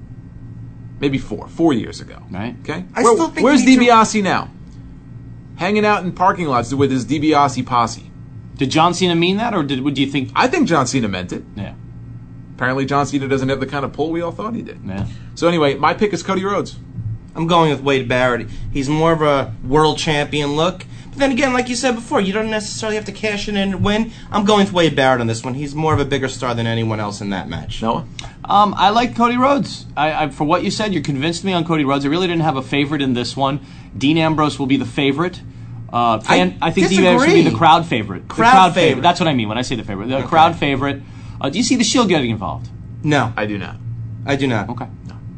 Maybe four. Four years ago. Right. Okay. I Where- still think where's you need to- DiBiase now? Hanging out in parking lots with his DiBiase posse. Did John Cena mean that, or did would you think? I think John Cena meant it. Yeah. Apparently, John Cena doesn't have the kind of pull we all thought he did. Yeah. So anyway, my pick is Cody Rhodes. I'm going with Wade Barrett. He's more of a world champion look. But then again, like you said before, you don't necessarily have to cash in and win. I'm going with Wade Barrett on this one. He's more of a bigger star than anyone else in that match. Noah. Um, I like Cody Rhodes. I, I, for what you said, you convinced me on Cody Rhodes. I really didn't have a favorite in this one. Dean Ambrose will be the favorite. Uh, fan, I, I think Dean Ambrose will be disagree. the crowd favorite. The Crowd favorite. That's what I mean when I say the favorite. The crowd favorite. Uh, do you see the Shield getting involved? No, I do not. I do not. Okay.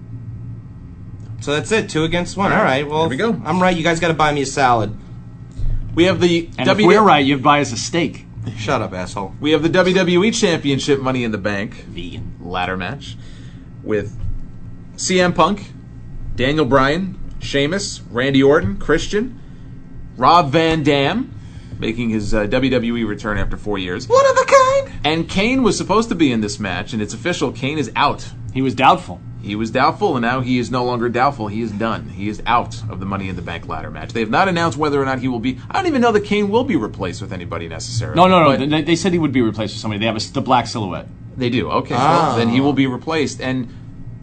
So that's it. Two against one. All right. Well, There we go. I'm right. You guys got to buy me a salad. We have the And W- if we're right, you buy us a steak. Shut up, asshole. We have the W W E Championship Money in the Bank Vegan. ladder match with C M Punk, Daniel Bryan, Sheamus, Randy Orton, Christian, Rob Van Dam, making his uh, W W E return after four years. One of a kind. And Kane was supposed to be in this match, and it's official. Kane is out. He was doubtful. He was doubtful, and now he is no longer doubtful. He is done. He is out of the Money in the Bank ladder match. They have not announced whether or not he will be. I don't even know that Kane will be replaced with anybody necessarily. No, no, no. But They, they said he would be replaced with somebody. They have a, the black silhouette. they do. Okay, Ah. well, then he will be replaced. And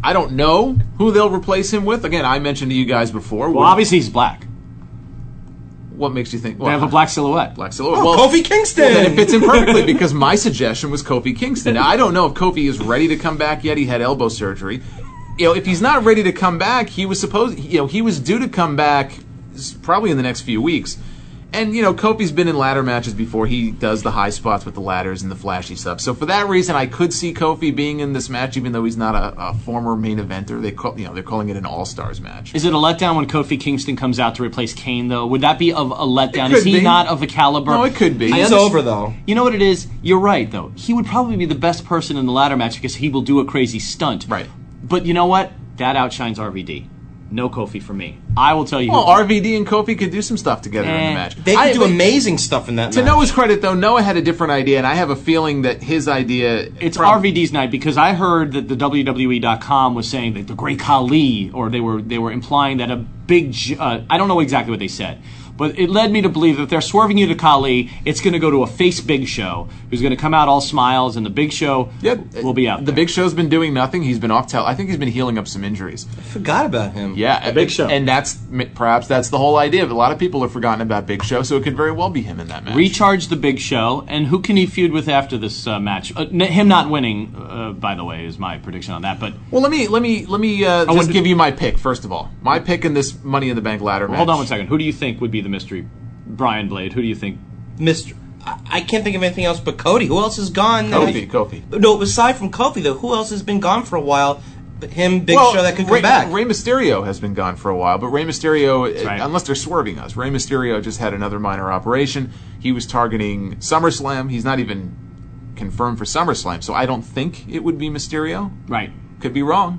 I don't know who they'll replace him with. Again, I mentioned to you guys before. Well, obviously he's black. What makes you think? They Well, have a black silhouette. black silhouette. Oh, well, Kofi Kingston! Well, then it fits in perfectly because my suggestion was Kofi Kingston. Now, I don't know if Kofi is ready to come back yet. He had elbow surgery. You know, if he's not ready to come back, he was supposed. You know, he was due to come back probably in the next few weeks. And, you know, Kofi's been in ladder matches before. He does the high spots with the ladders and the flashy stuff. So for that reason, I could see Kofi being in this match, even though he's not a, a former main eventer. They call, you know, they're calling it an All-Stars match. Is it a letdown when Kofi Kingston comes out to replace Kane, though? Would that be of a letdown? It Is he could be. not of a caliber? No, it could be. I He's understand- over, though. You know what it is? You're right, though. He would probably be the best person in the ladder match because he will do a crazy stunt. Right. But you know what? That outshines R V D. No Kofi for me. I will tell you. Well, who- R V D and Kofi could do some stuff together in Eh, the match. They I- could do amazing stuff in that To match. Noah's credit, though, Noah had a different idea, and I have a feeling that his idea... It's prob- R V D's night because I heard that the W W E dot com was saying that the Great Khali, or they were they were implying that a big, j- uh, I don't know exactly what they said, but it led me to believe that if they're swerving you to Khali, it's going to go to a face Big Show, who's going to come out all smiles, and the Big Show Yeah, will be out The there. Big Show's been doing nothing. He's been off tel. I think he's been healing up some injuries. I forgot about him. Yeah, Big Show. and that's perhaps that's the whole idea. A lot of people have forgotten about Big Show, so it could very well be him in that match. Recharge the Big Show, and who can he feud with after this uh, match? Uh, n- him not winning, uh, by the way, is my prediction on that. But Well, let me let me let me uh, want just to- give you my pick first of all. My pick in this Money in the Bank ladder match. hold on one second. Who do you think would be the mystery? Brian Blade. Who do you think? Mister I, I can't think of anything else but Cody. Who else is gone? Kofi, Kofi. No, aside from Kofi, though, who else has been gone for a while? But him, Big Well, Show, that could come Rey, back. Rey Mysterio has been gone for a while, but Rey Mysterio, right. unless they're swerving us, Rey Mysterio just had another minor operation. He was targeting SummerSlam. He's not even confirmed for SummerSlam, so I don't think it would be Mysterio. Right. Could be wrong.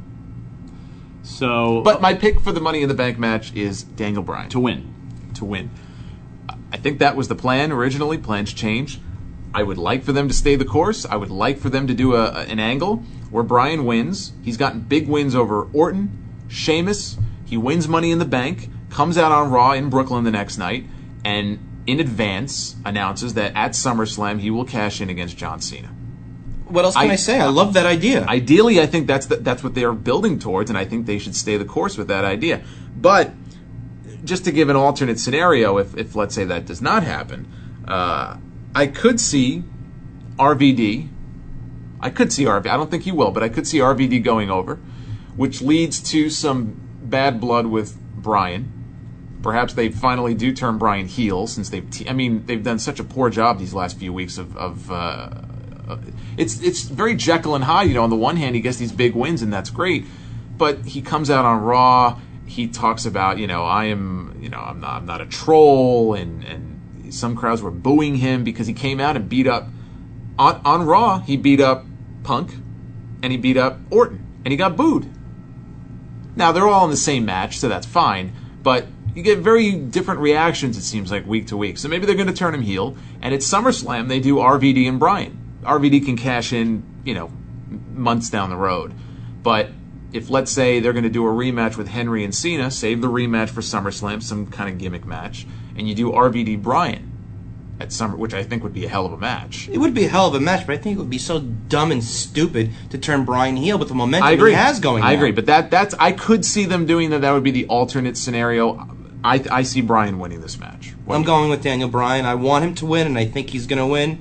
So, But my pick for the Money in the Bank match is Daniel Bryan to win. to win. I think that was the plan originally. Plans change. I would like for them to stay the course. I would like for them to do a, an angle where Bryan wins. He's gotten big wins over Orton, Sheamus. He wins Money in the Bank, comes out on Raw in Brooklyn the next night, and in advance announces that at SummerSlam he will cash in against John Cena. What else can I, I- say? I love that idea. Ideally, I think that's the, that's what they are building towards, and I think they should stay the course with that idea. But just to give an alternate scenario, if, if let's say that does not happen, uh, I could see R V D. I could see R V D. I don't think he will, but I could see R V D going over, which leads to some bad blood with Bryan. Perhaps they finally do turn Bryan heel, since they've. Te- I mean, they've done such a poor job these last few weeks of. of uh, uh, it's it's very Jekyll and Hyde. You know, on the one hand, he gets these big wins, and that's great, but he comes out on Raw. He talks about, you know, I am, you know, I'm not, I'm not a troll, and and some crowds were booing him because he came out and beat up on on Raw. He beat up Punk, and he beat up Orton, and he got booed. Now they're all in the same match, so that's fine, but you get very different reactions, it seems like, week to week. So maybe they're going to turn him heel, and at SummerSlam they do R V D and Bryan. R V D can cash in, you know, months down the road. But if, let's say, they're going to do a rematch with Henry and Cena, save the rematch for SummerSlam, some kind of gimmick match, and you do R V D Bryan at Summer, which I think would be a hell of a match. It would be a hell of a match, but I think it would be so dumb and stupid to turn Bryan heel with the momentum I agree. he has going I now. agree, but that that's I could see them doing that. That would be the alternate scenario. I I see Bryan winning this match. What I'm do you- going with Daniel Bryan. I want him to win, and I think he's going to win.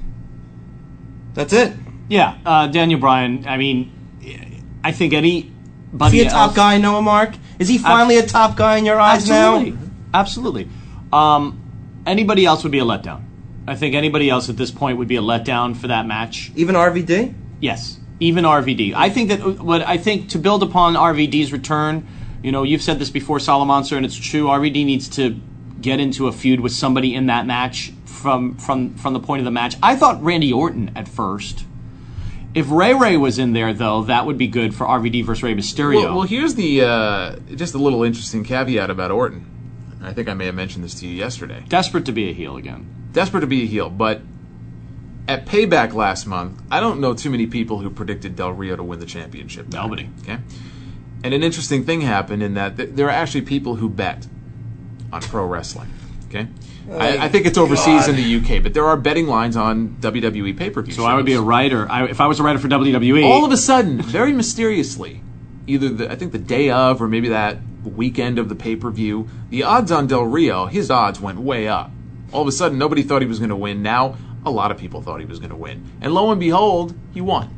That's it. Yeah, uh, Daniel Bryan. I mean, I think anybody Is he a top else- guy, Noah Mark? Is he finally a top guy in your eyes Absolutely, now? absolutely. Um, anybody else would be a letdown. I think anybody else at this point would be a letdown for that match. Even R V D? Yes, even R V D. I think that what I think to build upon R V D's return. You know, you've said this before, Salamonster, and it's true. R V D needs to get into a feud with somebody in that match from from from the point of the match. I thought Randy Orton at first. If Ray Ray was in there, though, that would be good for R V D versus Rey Mysterio. Well, well, here's the uh, just a little interesting caveat about Orton. I think I may have mentioned this to you yesterday. Desperate to be a heel again. Desperate to be a heel, but at Payback last month, I don't know too many people who predicted Del Rio to win the championship. back, Nobody. Okay. And an interesting thing happened in that th- there are actually people who bet on pro wrestling. Okay. I, I think it's overseas in the U K, but there are betting lines on W W E pay-per-view So I would be a writer. I, if I was a writer for W W E, All of a sudden, very mysteriously, either the I think the day of or maybe that weekend of the pay-per-view, the odds on Del Rio, his odds went way up. All of a sudden, nobody thought he was going to win. Now, a lot of people thought he was going to win. And lo and behold, he won.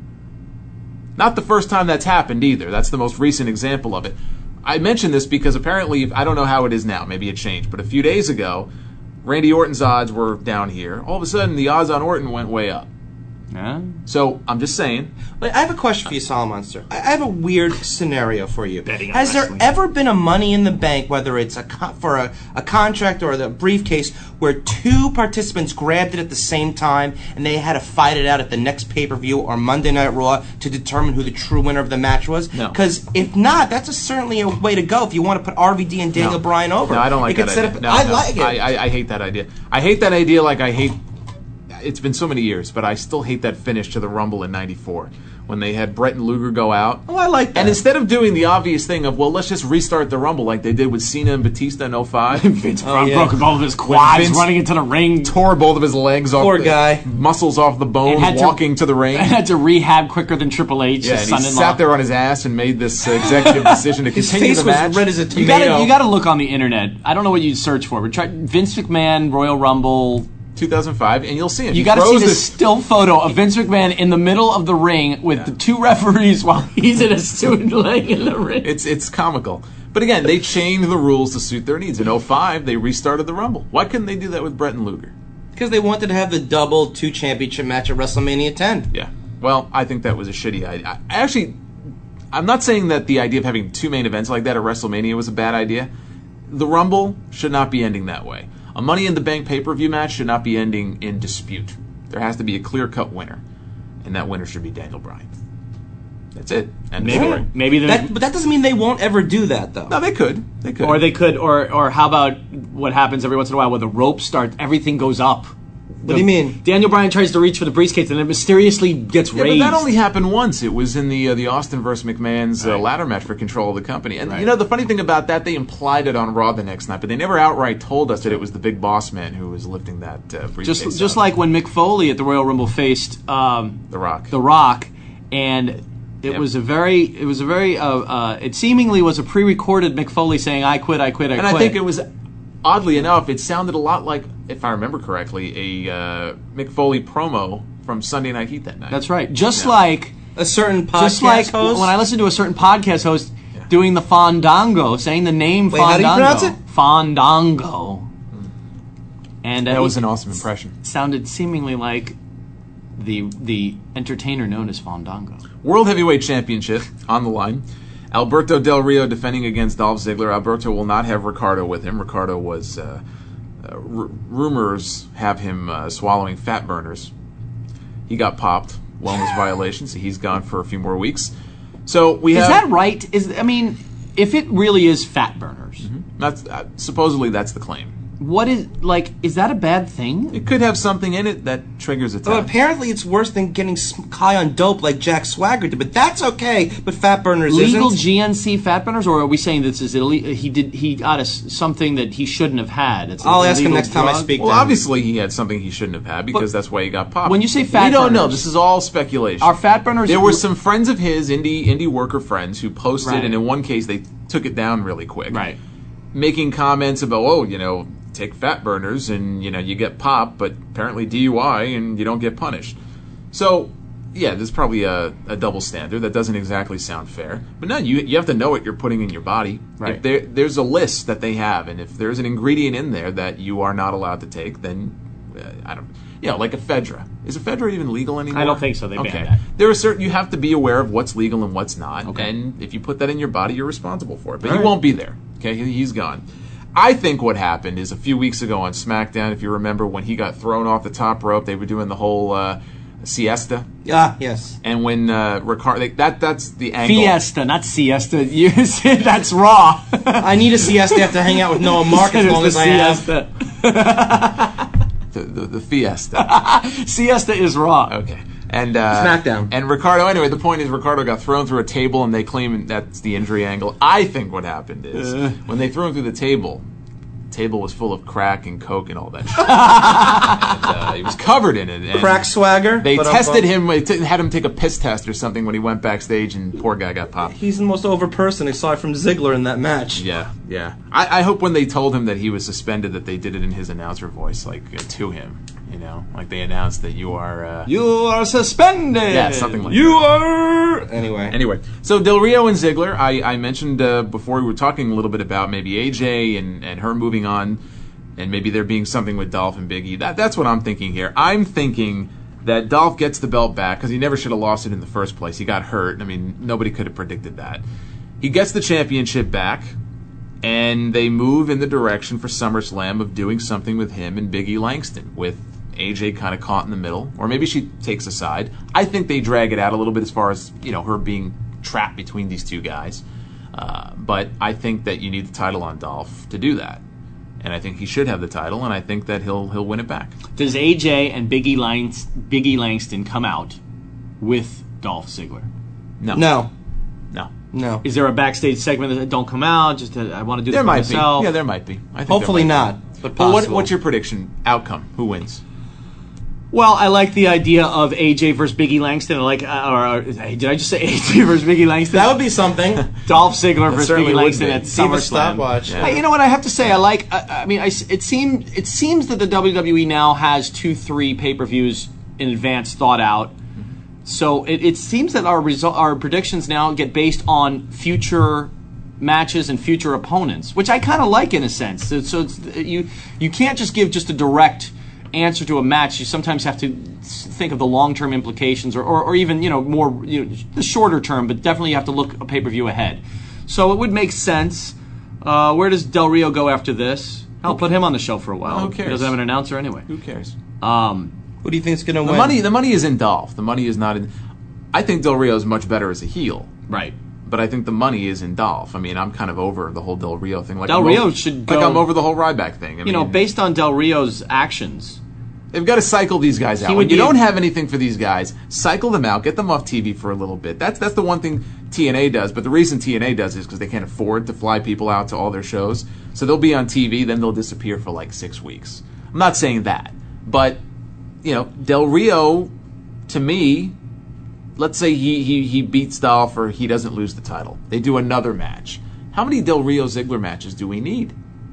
Not the first time that's happened either. That's the most recent example of it. I mention this because apparently, I don't know how it is now. Maybe it changed. But a few days ago, Randy Orton's odds were down here. All of a sudden, the odds on Orton went way up. Yeah. So, I'm just saying. But I have a question for you, Solomonster. I I have a weird scenario for you. Betting on Has there wrestling. ever been a Money in the Bank, whether it's a co- for a, a contract or the briefcase, where two participants grabbed it at the same time and they had to fight it out at the next pay-per-view or Monday Night Raw to determine who the true winner of the match was? No. Because if not, that's a, certainly a way to go if you want to put R V D and Daniel No. Bryan over. No, I don't like you that could set idea. Up, No, I no. like it. I, I, I hate that idea. I hate that idea like I hate... It's been so many years, but I still hate that finish to the Rumble in ninety-four when they had Brett and Luger go out. oh, I like that. And instead of doing the obvious thing of, well, let's just restart the Rumble like they did with Cena and Batista in oh five. Vince Oh, yeah. broke both of his quads Vince- running into the ring. Tore both of his legs off. Poor the, guy. Muscles off the bone, And had to- walking to, the ring. And had to rehab quicker than Triple H, Yeah, his and he son-in-law. sat there on his ass and made this uh, executive decision to His continue face the was match. red as a You tomato. gotta, you gotta look on the internet. I don't know what you'd search for, but try Vince McMahon, Royal Rumble. two thousand five, and you'll see him. You He gotta see throws this this. still photo of Vince McMahon in the middle of the ring with Yeah. the two referees while he's in a suit laying in the ring. It's it's comical. But again, they changed the rules to suit their needs. In oh five, they restarted the Rumble. Why couldn't they do that with Brett and Luger? Because they wanted to have the double two championship match at WrestleMania ten. Yeah. Well, I think that was a shitty idea. I actually, I'm not saying that the idea of having two main events like that at WrestleMania was a bad idea. The Rumble should not be ending that way. A Money in the Bank pay-per-view match should not be ending in dispute. There has to be a clear-cut winner, and that winner should be Daniel Bryan. That's it. End of maybe story. maybe the, That, but that doesn't mean they won't ever do that, though. No, they could. They could. or they could or or how about what happens every once in a while where the rope starts, everything goes up. What do you mean? Daniel Bryan tries to reach for the briefcase and it mysteriously gets Yeah, but raised. that only happened once. It was in the uh, the Austin versus McMahon's uh, Right. ladder match for control of the company. And Right. you know the funny thing about that, they implied it on Raw the next night, but they never outright told us that it was the Big Boss Man who was lifting that uh, briefcase. just just up. like when Mick Foley at the Royal Rumble faced um, The Rock. The Rock, and it Yep. was a very it was a very uh, uh, it seemingly was a pre-recorded Mick Foley saying I quit I quit I and quit. I think it was, oddly enough, it sounded a lot like, if I remember correctly, a uh, Mick Foley promo from Sunday Night Heat that night. That's right. Just Yeah. like A certain podcast just like host. when I listen to a certain podcast host doing the Fandango, saying the name Wait, how do you Fandango. pronounce it? Fandango. And uh, That was he an awesome impression. sounded seemingly like the the entertainer known as Fandango. World Heavyweight Championship on the line. Alberto Del Rio defending against Dolph Ziggler. Alberto will not have Ricardo with him. Ricardo was, uh, uh, r- rumors have him uh, swallowing fat burners. He got popped, wellness violation, so he's gone for a few more weeks. So we Is have. that right? Is I mean, if it really is fat burners, That's, uh, supposedly that's the claim. what is like? Is that a bad thing? It could have something in it that triggers a Well, tap. apparently it's worse than getting sm- high on dope like Jack Swagger did, but that's okay. But Fat Burners Legal isn't. G N C fat burners, or are we saying this is ille- he did he got us something that he shouldn't have had? It's an I'll ask him illegal next time I drug? speak Well, to him. obviously he had something he shouldn't have had because But that's why he got popped. when you say fat we don't know. burners- This is all speculation. Are fat burners? There were some friends of his, indie indie worker friends, who posted, Right. and in one case they took it down really quick, right. making comments about, oh, you know, take fat burners and you know you get popped, but apparently D U I and you don't get punished. So, yeah, there's probably a, a double standard that doesn't exactly sound fair. But no, you you have to know what you're putting in your body. Right. If there there's a list that they have, and if there's an ingredient in there that you are not allowed to take, then uh, I don't. You know, like ephedra. Is ephedra even legal anymore? I don't think so. They banned okay. that. There are certain you have to be aware of what's legal and what's not, Okay. and if you put that in your body, you're responsible for it. But All he right. won't be there. Okay, He- he's gone. I think what happened is a few weeks ago on SmackDown, if you remember, when he got thrown off the top rope, they were doing the whole uh, siesta, Ah, yes. and when uh, Ricardo, that that's the angle. Fiesta, not siesta. You said that's raw. I need a siesta after hang out with Noah Mark as It is long the as I have. siesta. The, the, the fiesta. Siesta is raw. Okay. And uh, SmackDown. And Ricardo. Anyway, the point is Ricardo got thrown through a table, and they claim that's the injury angle. I think what happened is Uh. when they threw him through the table, table was full of crack and coke and all that shit. and, uh, he was covered in it. And Crack swagger. They but tested I'm, him, they t- had him take a piss test or something when he went backstage, and poor guy got popped. He's the most over person aside from Ziggler in that match. Yeah, yeah. I, I hope when they told him that he was suspended that they did it in his announcer voice, like uh, to him. You know, like they announced that you are. Uh, You are suspended. Yeah, something like You that. are. Anyway. Anyway, so Del Rio and Ziggler, I, I mentioned uh, before we were talking a little bit about maybe A J and, and her moving on, and maybe there being something with Dolph and Big E. That, that's what I'm thinking here. I'm thinking that Dolph gets the belt back, because he never should have lost it in the first place. He got hurt. I mean, nobody could have predicted that. He gets the championship back, and they move in the direction for SummerSlam of doing something with him and Big E Langston, with A J kind of caught in the middle, or maybe she takes a side. I think they drag it out a little bit as far as, you know, her being trapped between these two guys. Uh, but I think that you need the title on Dolph to do that. And I think he should have the title, and I think that he'll he'll win it back. Does A J and Big E, Langs- Big E Langston come out with Dolph Ziggler? No. No. No. No. Is there a backstage segment that don't come out? Just to, I want to do There this for might myself. be. Yeah, there might be. I think Hopefully there might not. be. But Well, what, possible. what's your prediction? Outcome? Who wins? Well, I like the idea of A J versus Big E Langston. I like, uh, or, or did I just say A J versus Big E Langston? That would be something. Dolph Ziggler versus Big certainly E would Langston be. at See the SummerSlam. stopwatch. Yeah. Hey, you know what? I have to say, I like. I, I mean, I, it seems it seems that the W W E now has two, three pay per views in advance thought out. So it, it seems that our result, our predictions now get based on future matches and future opponents, which I kind of like in a sense. So, so it's, you you can't just give just a direct answer to a match. You sometimes have to think of the long term implications, or, or, or even you know more you know, the shorter term. But definitely you have to look a pay per view ahead. So it would make sense. Uh, where does Del Rio go after this? I'll put him on the show for a while. Who cares? He doesn't have an announcer anyway. Who cares? Um, Who do you think is going to The win? money. The money is in Dolph. The money is not in. I think Del Rio is much better as a heel. right. But I think the money is in Dolph. I mean, I'm kind of over the whole Del Rio thing. Like Del I'm Rio over, should like go- I'm over the whole Ryback thing. I You know, mean, based on Del Rio's actions, they've got to cycle these guys out. He When would you be- don't have anything for these guys, cycle them out, get them off T V for a little bit. That's that's the one thing T N A does. But the reason T N A does is because they can't afford to fly people out to all their shows. So they'll be on T V, then they'll disappear for like six weeks. I'm not saying that, but you know, Del Rio, to me. Let's say he, he, he beats Dolph or he doesn't lose the title. They do another match. How many Del Rio Ziggler matches do we need?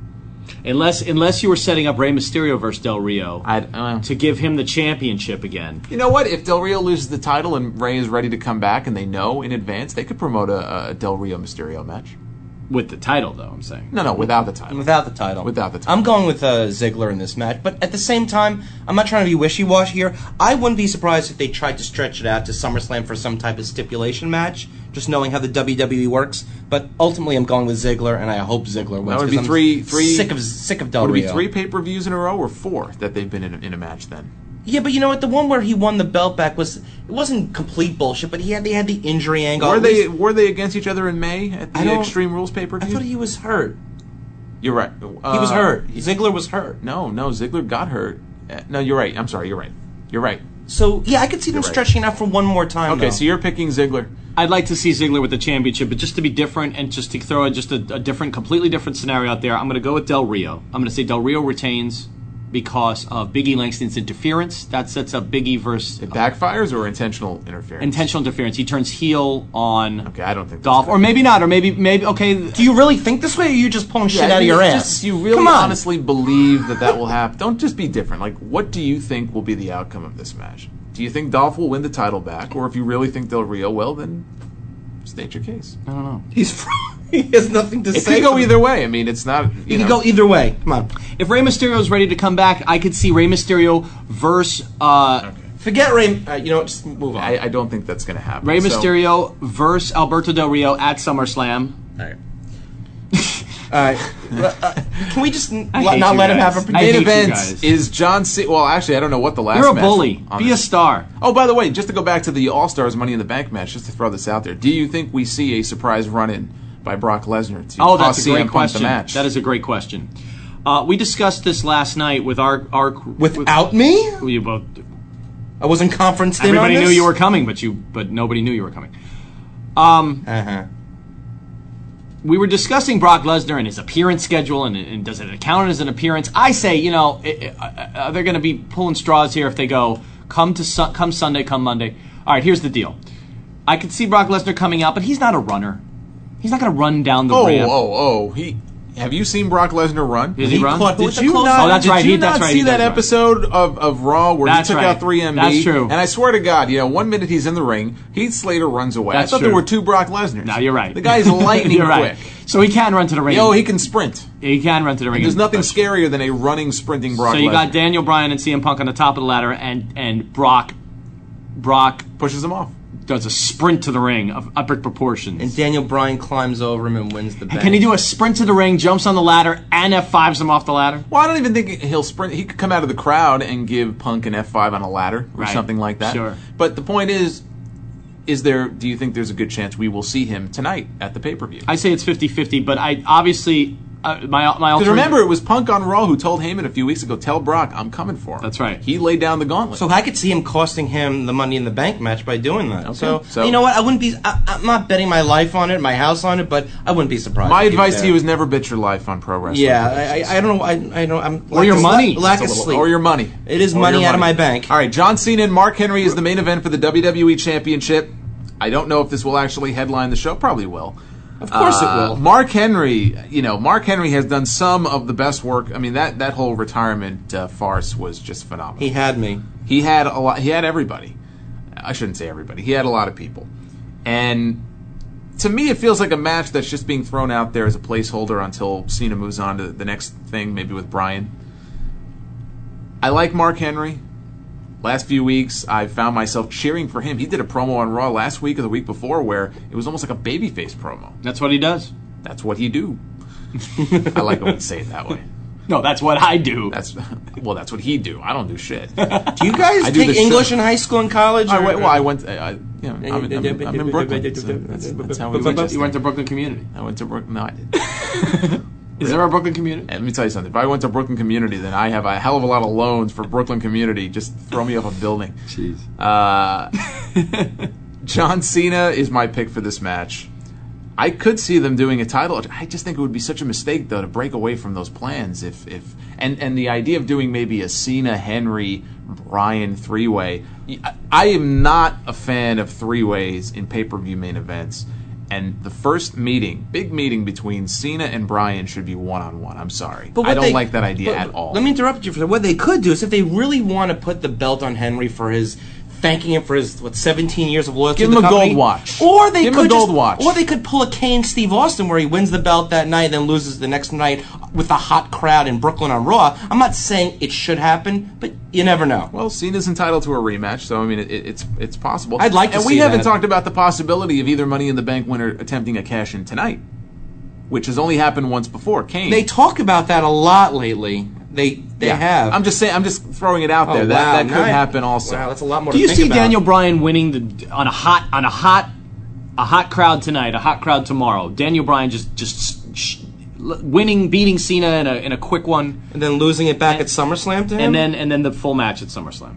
unless unless you were setting up Rey Mysterio versus Del Rio I, uh, to give him the championship again. you know what? If Del Rio loses the title and Rey is ready to come back and they know in advance, they could promote a, a Del Rio Mysterio match. With the title, though, I'm saying. No, no, without the title. Without the title. Without the title. I'm going with uh, Ziggler in this match, but at the same time, I'm not trying to be wishy-washy here. I wouldn't be surprised if they tried to stretch it out to SummerSlam for some type of stipulation match, just knowing how the W W E works. But ultimately, I'm going with Ziggler, and I hope Ziggler wins. That would 'cause be I'm three- three- sick of sick of Del Would it be Rio. three pay-per-views in a row or four that they've been in a, in a match then? Yeah, but you know what? The one where he won the belt back was it wasn't complete bullshit, but he had they had the injury angle. Were At they least- were they against each other in May at I the don't- Extreme Rules I pay-per-view? thought he was hurt. You're right. He was Uh, hurt. Ziggler was hurt. No, no, Ziggler got hurt. Uh, No, you're right. I'm sorry. You're right. You're right. So yeah, I could see them You're right. stretching it out for one more time. Okay, though. so you're picking Ziggler. I'd like to see Ziggler with the championship, but just to be different and just to throw a, just a, a different, completely different scenario out there, I'm going to go with Del Rio. I'm going to say Del Rio retains because of Big E Langston's interference. That sets up Big E versus It backfires or intentional interference? intentional interference. He turns heel on Okay, I don't think that's Dolph, good. or maybe not, or maybe maybe okay. Do you really think this way, or are you just pulling shit Yeah, out of your it's ass? just- you really Come on. honestly believe that that will happen? Don't just be different. Like, what do you think will be the outcome of this match? Do you think Dolph will win the title back, or if you really think Del Rio will, then state your case. I don't know. He's fr- he has nothing to It say. could go for- either way. I mean, it's not. You He know, could go either way. Come on. If Rey Mysterio is ready to come back, I could see Rey Mysterio versus uh, Okay. Forget Ray. Uh, you know what? Just move on. I, I don't think that's going to happen. Rey So- Mysterio versus Alberto Del Rio at SummerSlam. All right. All right. Uh, can we just n- I let- hate not you let him guys. have a I Main hate you event guys. is John C. Well, actually, I don't know what the last. You're a match bully. on Be a this- star. Oh, by the way, just to go back to the All Stars Money in the Bank match, just to throw this out there, do you think we see a surprise run-in by Brock Lesnar to Oh, cause that's a C M great Punk question. the match? That is a great question. Uh, we discussed this last night with our our Without me, with, we both. I wasn't conferenced in on Everybody knew this? you were coming, but you but nobody knew you were coming. Um, Uh huh. we were discussing Brock Lesnar and his appearance schedule, and, and does it count as an appearance? I say, you know, it, it, uh, they're going to be pulling straws here if they go, come to su- come Sunday, come Monday. All right, here's the deal. I could see Brock Lesnar coming out, but he's not a runner. He's not going to run down the oh, ramp. Oh, oh, he... Have you seen Brock Lesnar run? Did he, he run? Caught, Did you not? not? Oh, that's did right. You He, not that's right. see He that does episode of, of Raw where That's he took right. out three M B? That's true. And I swear to God, you know, one minute he's in the ring, Heath Slater runs away. That's I thought true. there were two Brock Lesnars. No, you're right. The guy's lightning you're right. quick. So he can run to the ring. Yo, he can sprint. He can run to the ring. There's nothing scarier than a running, sprinting Brock So Lesnar. you got Daniel Bryan and C M Punk on the top of the ladder, and and Brock, Brock pushes him off. does a sprint to the ring of epic proportions. And Daniel Bryan climbs over him and wins the And belt. can he do a sprint to the ring, jumps on the ladder, and F fives him off the ladder? Well, I don't even think he'll sprint. He could come out of the crowd and give Punk an F five on a ladder or Right. something like that. Sure. But the point is, is there? Do you think there's a good chance we will see him tonight at the pay-per-view? I say it's fifty-fifty, but I obviously uh, my my Because alternative. remember, it was Punk on Raw who told Heyman a few weeks ago, "Tell Brock I'm coming for him." That's right. He laid down the gauntlet. So I could see him costing him the Money in the Bank match by doing that. Okay. So, So- you know what? I wouldn't be. I, I'm not betting my life on it, my house on it, but I wouldn't be surprised. My if he was advice to there. you is never bet your life on pro wrestling. Yeah, I, I, I don't know. I, I know. I'm Or your lack- money. lack Just of a little- sleep, or your money. It is Or money your out of my bank. All right, John Cena and Mark Henry is the main event for the W W E Championship. I don't know if this will actually headline the show. Probably will. Of course Uh, it will. Mark Henry, you know, Mark Henry has done some of the best work. I mean, that, that whole retirement uh, farce was just phenomenal. He had me. He had a lot. He had everybody. I shouldn't say everybody. He had a lot of people, and to me, it feels like a match that's just being thrown out there as a placeholder until Cena moves on to the next thing, maybe with Bryan. I like Mark Henry. Last few weeks, I found myself cheering for him. He did a promo on Raw last week or the week before where it was almost like a babyface promo. That's what he does. That's what he do. I like it when you say it that way. No, that's what I do. That's well, that's what he do. I don't do shit. Do you guys I do take the English show. in high school and college? I or- went, well, I went. I, you know, I'm, in- I'm, in- I'm in Brooklyn. So that's, that's how we went. You went to Brooklyn Community. I went to Brooklyn. No, I didn't. Is there a Brooklyn Community? And let me tell you something. If I went to Brooklyn Community, then I have a hell of a lot of loans for Brooklyn Community. Just throw me off a building. Jeez. Uh, John Cena is my pick for this match. I could see them doing a title. I just think it would be such a mistake, though, to break away from those plans. If, if and and the idea of doing maybe a Cena, Henry, Bryan three way. I, I am not a fan of three ways in pay per view main events. And the first meeting, big meeting between Cena and Bryan should be one on one. I'm sorry, But what I don't they- like that idea but at all. Let me interrupt you for that. What they could do is if they really want to put the belt on Henry for his thanking him for his what seventeen years of loyalty Give to him the a gold company, watch. or they Give him could a gold just, watch. or they could pull a Kane Steve Austin where he wins the belt that night and then loses the next night with a hot crowd in Brooklyn on Raw. I'm not saying it should happen, but you never know. Well, Cena's entitled to a rematch, so I mean, it, it's it's possible. I'd like to and we see haven't that. talked about the possibility of either Money in the Bank winner attempting a cash in tonight, which has only happened once before. Kane. They talk about that a lot lately. They they Yeah. have. I'm just saying. I'm just throwing it out Oh, there. That wow. that could Now I- happen also. Wow, that's a lot more. Do to you think see about. Daniel Bryan winning the on a hot on a hot a hot crowd tonight, a hot crowd tomorrow? Daniel Bryan just just sh- winning, beating Cena in a in a quick one, and then losing it back at SummerSlam to him? and then and then the full match at SummerSlam.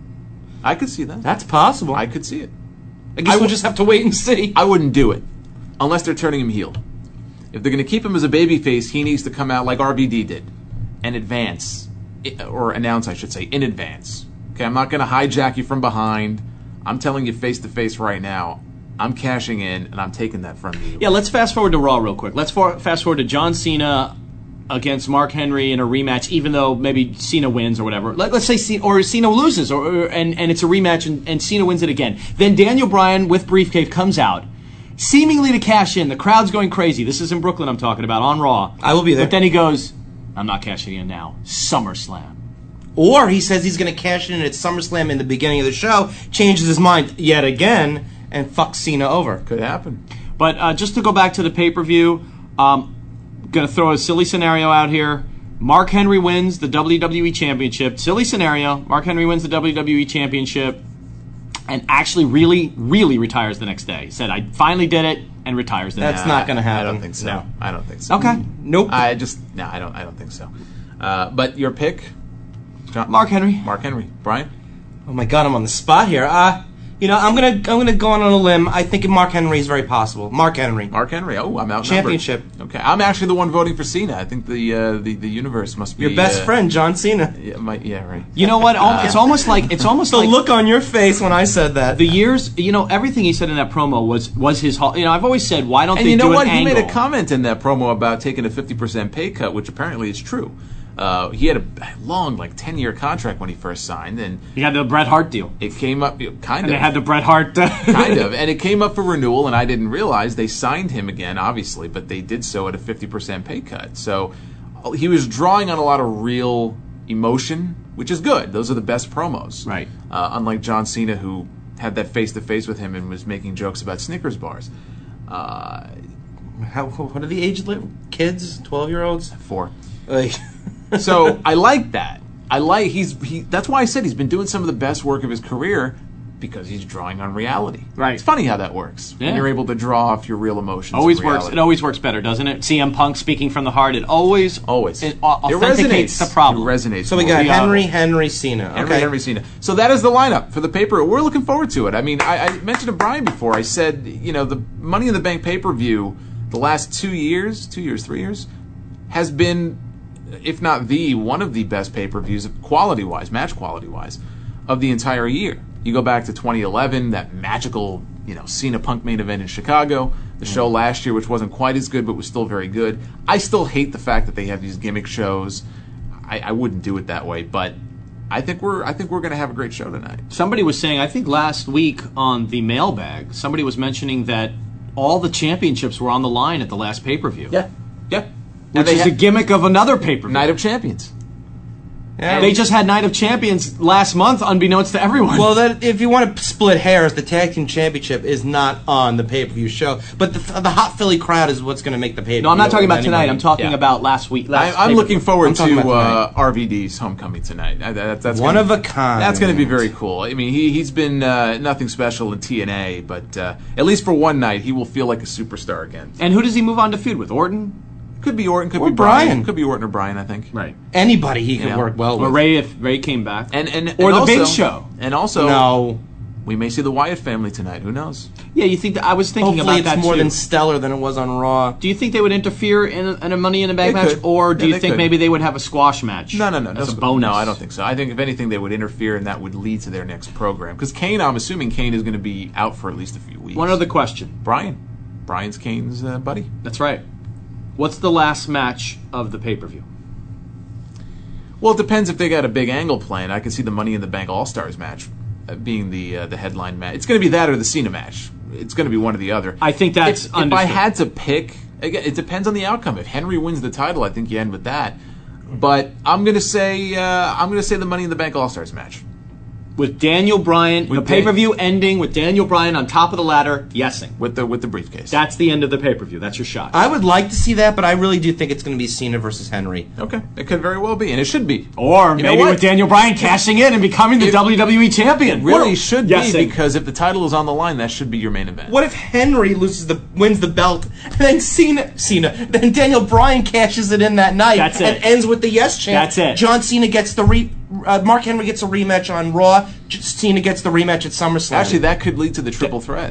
I could see that. That's possible. I I, could see it. guess I we'll would- just have to wait and see. I wouldn't do it unless they're turning him heel. If they're going to keep him as a babyface, he needs to come out like R V D did and advance, I- or announce, I should say, in advance. Okay, I'm not going to hijack you from behind. I'm telling you face to face right now. I'm cashing in, and I'm taking that from you. Yeah, let's fast forward to Raw real quick. Let's for, fast forward to John Cena against Mark Henry in a rematch, even though maybe Cena wins or whatever. Let, let's say Cena, or Cena loses, or, or and, and it's a rematch, and, and Cena wins it again. Then Daniel Bryan with Briefcase comes out, seemingly to cash in. The crowd's going crazy. This is in Brooklyn I'm talking about, on Raw. I will be there. But then he goes, I'm not cashing in now. SummerSlam. Or he says he's going to cash in at SummerSlam in the beginning of the show, changes his mind yet again, and fucks Cena over. Could happen. But uh, just to go back to the pay-per-view, um, going to throw a silly scenario out here. Mark Henry wins the W W E Championship. Silly scenario. Mark Henry wins the W W E Championship and actually really, really retires the next day. He said, I finally did it, and retires the That's next not going to happen. I don't think so. No. I don't think so. Okay. Nope. I just no. I don't. I don't think so. Uh, but your pick, John, Mark Henry. Mark Henry. Brian. Oh my God, I'm on the spot here. Uh, You know, I'm gonna I'm gonna go on a limb. I think Mark Henry is very possible. Mark Henry. Mark Henry. Oh, I'm outnumbered. Championship. Okay, I'm actually the one voting for Cena. I think the uh, the the universe must be Your best uh, friend, John Cena. Yeah, my, yeah, right. You know what? Al- It's almost like it's almost The like look on your face when I said that. the years. You know, everything he said in that promo was was his. ho- You know, I've always said, why don't And they you know do what? an He angle? made a comment in that promo about taking a fifty percent pay cut, which apparently is true. Uh, he had a long, like ten year contract when he first signed, and He had the Bret Hart deal, it came up kind and of. they had the Bret Hart. kind of, and it came up for renewal, and I didn't realize they signed him again, obviously, but they did so at a fifty percent pay cut. So he was drawing on a lot of real emotion, which is good. Those are the best promos, Right. Uh, unlike John Cena, who had that face to face with him and was making jokes about Snickers bars. Uh, How, what are the age li- kids? Twelve year olds. four. Like, So I like that. I like he's he. That's why I said he's been doing some of the best work of his career because he's drawing on reality. Right. It's funny how that works. Yeah. When you're able to draw off your real emotions. always and works. reality. It always works better, doesn't it? C M Punk speaking from the heart. It always Always. it au- It authenticates resonates. the problem. It resonates. so we more. got Yeah. Henry, Henry, Cena. Henry, Okay. Henry Cena. So that is the lineup for the paper. We're looking forward to it. I mean, I, I mentioned to Brian before. I said, you know, the Money in the Bank pay-per-view the last two years, two years, three years, has been, if not the, one of the best pay-per-views, quality-wise, match quality-wise, of the entire year. You go back to twenty eleven, that magical, you know, Cena Punk main event in Chicago, the show last year, which wasn't quite as good, but was still very good. I still hate the fact that they have these gimmick shows. I, I wouldn't do it that way, but I think we're I think we're going to have a great show tonight. Somebody was saying, I think last week on the mailbag, somebody was mentioning that all the championships were on the line at the last pay-per-view. Yeah, yeah. Which they is had a gimmick of another pay-per-view. Night of Champions. Yeah. They just had Night of Champions last month, unbeknownst to everyone. Well, that, if you want to split hairs, the tag team championship is not on the pay per view show, but the, the hot Philly crowd is what's going to make the pay per view. no, I'm not talking about tonight. I'm talking Yeah. about last week. I, Last I'm pay-per-view. looking forward I'm talking to about uh, R V D's homecoming tonight. I, that, that's One gonna, of a kind. That's going to be very cool. I mean, he he's been uh, nothing special in T N A, but uh, at least for one night, he will feel like a superstar again. And who does he move on to feud with? Orton? Could be Orton, could Or be Brian. Brian. Could be Orton or Brian, I think. Right. Anybody he can Yeah. work well Or with. Ray if Ray came back. And and Or and the also, Big Show. And also, No. we may see the Wyatt family tonight. Who knows? Yeah, you think that I was thinking Hopefully about it's that more too. than stellar than it was on Raw. Do you think they would interfere in a, in a Money in the Bank They match, could. or do Yeah, you they think could. maybe they would have a squash match? No, no, no. That's no, a bonus. No, I don't think so. I think if anything, they would interfere, and that would lead to their next program. Because Kane, I'm assuming Kane is going to be out for at least a few weeks. One other question. Brian. Brian's Kane's uh, buddy. That's right. What's the last match of the pay-per-view? Well, it depends if they got a big angle planned. I could see the Money in the Bank All Stars match uh, being the uh, the headline match. It's going to be that or the Cena match. It's going to be one or the other. I think that's if, if I understood. had to pick, again, it depends on the outcome. If Henry wins the title, I think you end with that. But I'm going to say uh, I'm going to say the Money in the Bank All Stars match. With Daniel Bryan, With the pay-per-view ending with Daniel Bryan on top of the ladder, yesing. With the with the briefcase. That's the end of the pay-per-view. That's your shot. I would like to see that, but I really do think it's going to be Cena versus Henry. Okay, it could very well be, and it should be. or You know maybe what? with Daniel Bryan cashing in and becoming the It- W W E champion. It really Or- should Yesing. be, because if the title is on the line, that should be your main event. What if Henry loses the wins the belt, and then Cena Cena then Daniel Bryan cashes it in that night That's and it. ends with the yes chant? That's it. John Cena gets the re uh, Mark Henry gets a rematch on Raw. J- Cena gets the rematch at SummerSlam. Actually, that could lead to the triple threat.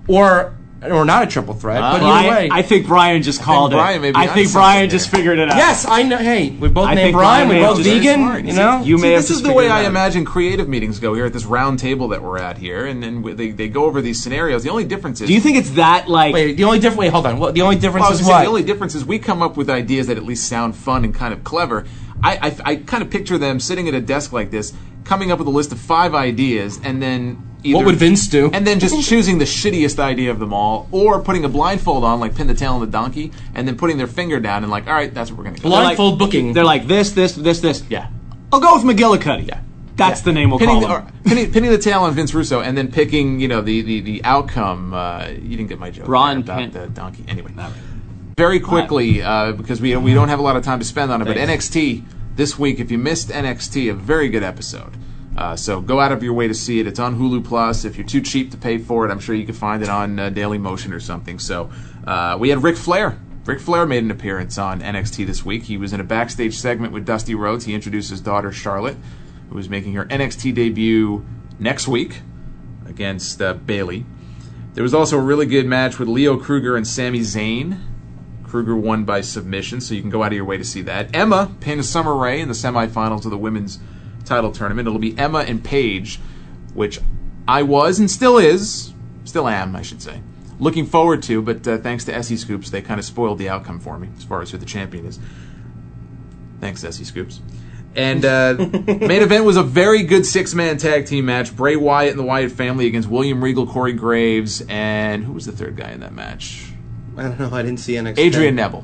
or or not a triple threat, Uh, but Well, either I, way. I think Brian just called Brian may it. be I onto think Brian something just here. figured it out. yes, I know. Hey, we both I named think Brian. Brian We're may have both just- vegan. Smart. You know. You may See, have this just is the way figured it I out. imagine creative meetings go here at this round table that we're at here, and then they, they go over these scenarios. The only difference is... Do you think it's that like? Wait, the only difference. Wait, hold on. What, the only difference Well, I was is gonna say, what? the only difference is we come up with ideas that at least sound fun and kind of clever. I, I, I kind of picture them sitting at a desk like this, coming up with a list of five ideas, and then either, What would Vince do? And then just choosing the shittiest idea of them all, or putting a blindfold on, like pin the tail on the donkey, and then putting their finger down and like, all right, that's what we're gonna go. they're like- Blindfold booking. They're like this, this, this, this. Yeah. I'll go with McGillicuddy. Yeah. That's Yeah. the name we'll pinning call the, him. or pinning, pinning the tail on Vince Russo, and then picking, you know, the the, the outcome. Uh, you didn't get my joke Braun there about Pin- the donkey. Anyway, very quickly uh, because we we don't have a lot of time to spend on it. But Thanks. N X T this week, if you missed N X T, a very good episode. Uh, so go out of your way to see it. It's on Hulu Plus. If you're too cheap to pay for it, I'm sure you can find it on uh, Daily Motion or something. So uh, we had Ric Flair. Ric Flair made an appearance on N X T this week. He was in a backstage segment with Dusty Rhodes. He introduced his daughter Charlotte, who is making her N X T debut next week. against uh, Bailey. There was also a really good match with Leo Kruger and Sami Zayn. Kruger won by submission, so you can go out of your way to see that. Emma pinned Summer Rae in the semifinals of the women's title tournament. It'll be Emma and Paige, which I was and still is, still am, I should say, looking forward to, but uh, thanks to Essie Scoops, they kind of spoiled the outcome for me as far as who the champion is. Thanks, Essie Scoops. And uh, main event was a very good six-man tag team match. Bray Wyatt and the Wyatt family against William Regal, Corey Graves, and who was the third guy in that match? I don't know. I didn't see N X T. Adrian Neville.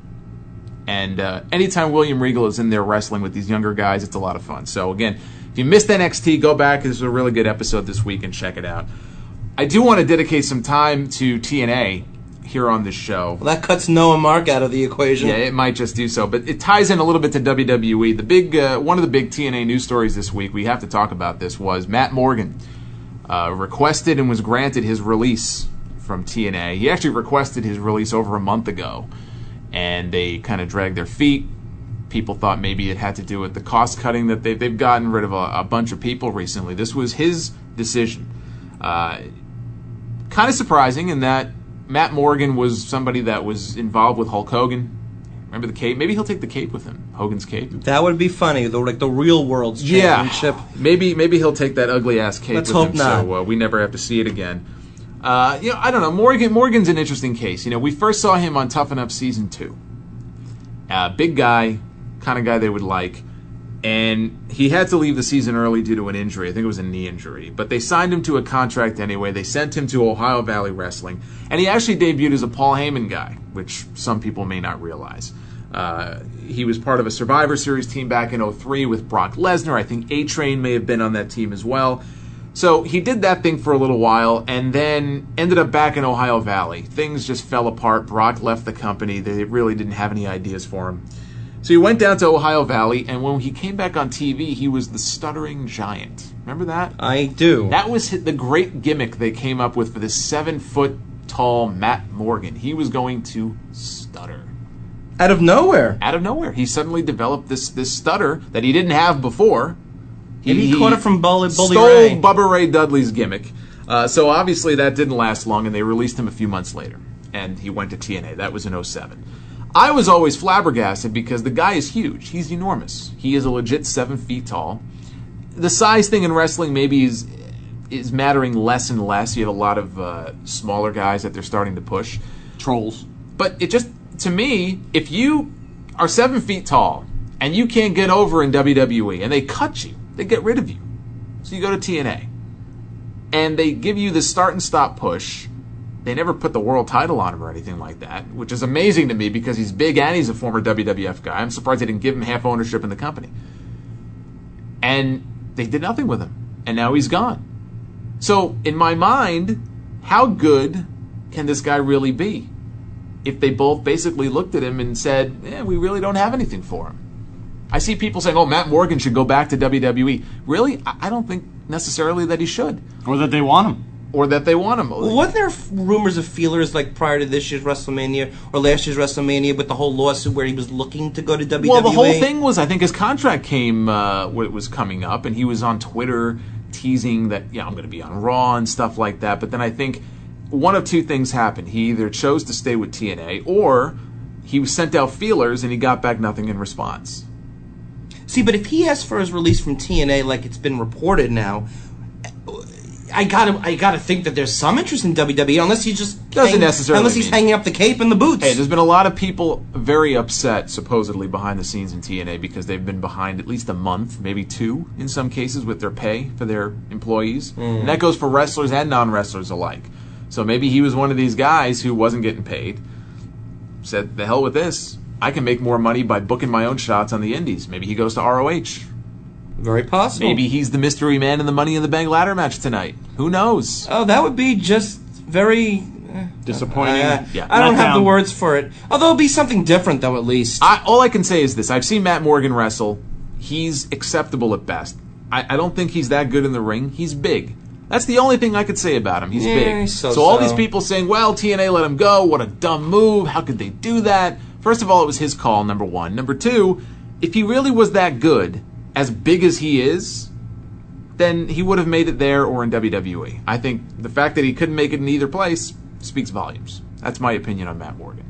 And uh, anytime William Regal is in there wrestling with these younger guys, it's a lot of fun. So again, if you missed N X T, go back. This is a really good episode this week and check it out. I do want to dedicate some time to T N A here on this show. Well, that cuts Noah Mark out of the equation. Yeah, it might just do so, but it ties in a little bit to W W E. The big, uh, one of the big T N A news stories this week, we have to talk about this, was Matt Morgan uh, requested and was granted his release from T N A. He actually requested his release over a month ago, and they kind of dragged their feet. People thought maybe it had to do with the cost cutting that they've, they've gotten rid of a, a bunch of people recently. This was his decision. Uh, kind of surprising in that Matt Morgan was somebody that was involved with Hulk Hogan. Remember the cape? Maybe he'll take the cape with him, Hogan's cape. That would be funny, though, like the real world's championship. Yeah, maybe maybe he'll take that ugly ass cape Let's with hope him, not. so uh, we never have to see it again. Uh, you know, I don't know. Morgan Morgan's an interesting case. You know, we first saw him on Tough Enough season two. Uh, big guy, kind of guy they would like, and he had to leave the season early due to an injury. I think it was a knee injury, but they signed him to a contract anyway. They sent him to Ohio Valley Wrestling, and he actually debuted as a Paul Heyman guy, which some people may not realize. Uh, he was part of a Survivor Series team back in oh three with Brock Lesnar. I think A-Train may have been on that team as well. So he did that thing for a little while and then ended up back in Ohio Valley. Things just fell apart. Brock left the company. They really didn't have any ideas for him. So he went down to Ohio Valley, and when he came back on T V, he was the Stuttering Giant. Remember that? I do. That was the great gimmick they came up with for this seven-foot-tall Matt Morgan. He was going to stutter. Out of nowhere. Out of nowhere. He suddenly developed this, this stutter that he didn't have before. Maybe he, he caught it from Bully, Bully stole Ray. Bubba Ray Dudley's gimmick. Uh, so obviously that didn't last long, and they released him a few months later. And he went to T N A. That was in oh seven. I was always flabbergasted because the guy is huge. He's enormous. He is a legit seven feet tall. The size thing in wrestling maybe is is mattering less and less. You have a lot of uh, smaller guys that they're starting to push. Trolls. But it just, to me, if you are seven feet tall and you can't get over in W W E and they cut you, they get rid of you. So you go to T N A. And they give you the start and stop push. They never put the world title on him or anything like that, which is amazing to me because he's big and he's a former W W F guy. I'm surprised they didn't give him half ownership in the company. And they did nothing with him. And now he's gone. So, in my mind, how good can this guy really be? If they both basically looked at him and said, eh, we really don't have anything for him. I see people saying, oh, Matt Morgan should go back to W W E. Really? I don't think necessarily that he should. Or that they want him. Or that they want him. Well, wasn't there f- rumors of feelers like prior to this year's WrestleMania or last year's WrestleMania with the whole lawsuit where he was looking to go to W W E? Well, the whole thing was, I think his contract came, uh, was coming up, and he was on Twitter teasing that, yeah, I'm going to be on Raw and stuff like that. But then I think one of two things happened. He either chose to stay with T N A, or he was sent out feelers and he got back nothing in response. See, but if he asked for his release from T N A like it's been reported now, I gotta, I gotta think that there's some interest in W W E, unless he's just doesn't hang, necessarily unless he's mean. hanging up the cape and the boots. Hey, there's been a lot of people very upset, supposedly behind the scenes in T N A, because they've been behind at least a month, maybe two, in some cases, with their pay for their employees, mm. and that goes for wrestlers and non-wrestlers alike. So maybe he was one of these guys who wasn't getting paid. Said, the hell with this. I can make more money by booking my own shots on the indies. Maybe he goes to R O H. Very possible. Maybe he's the mystery man in the Money in the Bank ladder match tonight. Who knows? Oh, that would be just very eh, disappointing. Uh, yeah. I don't Let have down. the words for it. Although it'll be something different, though, at least. I, all I can say is this. I've seen Matt Morgan wrestle. He's acceptable at best. I, I don't think he's that good in the ring. He's big. That's the only thing I could say about him. He's Yeah, big. he's so so all so. these people saying, well, T N A let him go. What a dumb move. How could they do that? First of all, it was his call, number one. Number two, if he really was that good, as big as he is, then he would have made it there or in W W E. I think the fact that he couldn't make it in either place speaks volumes. That's my opinion on Matt Morgan.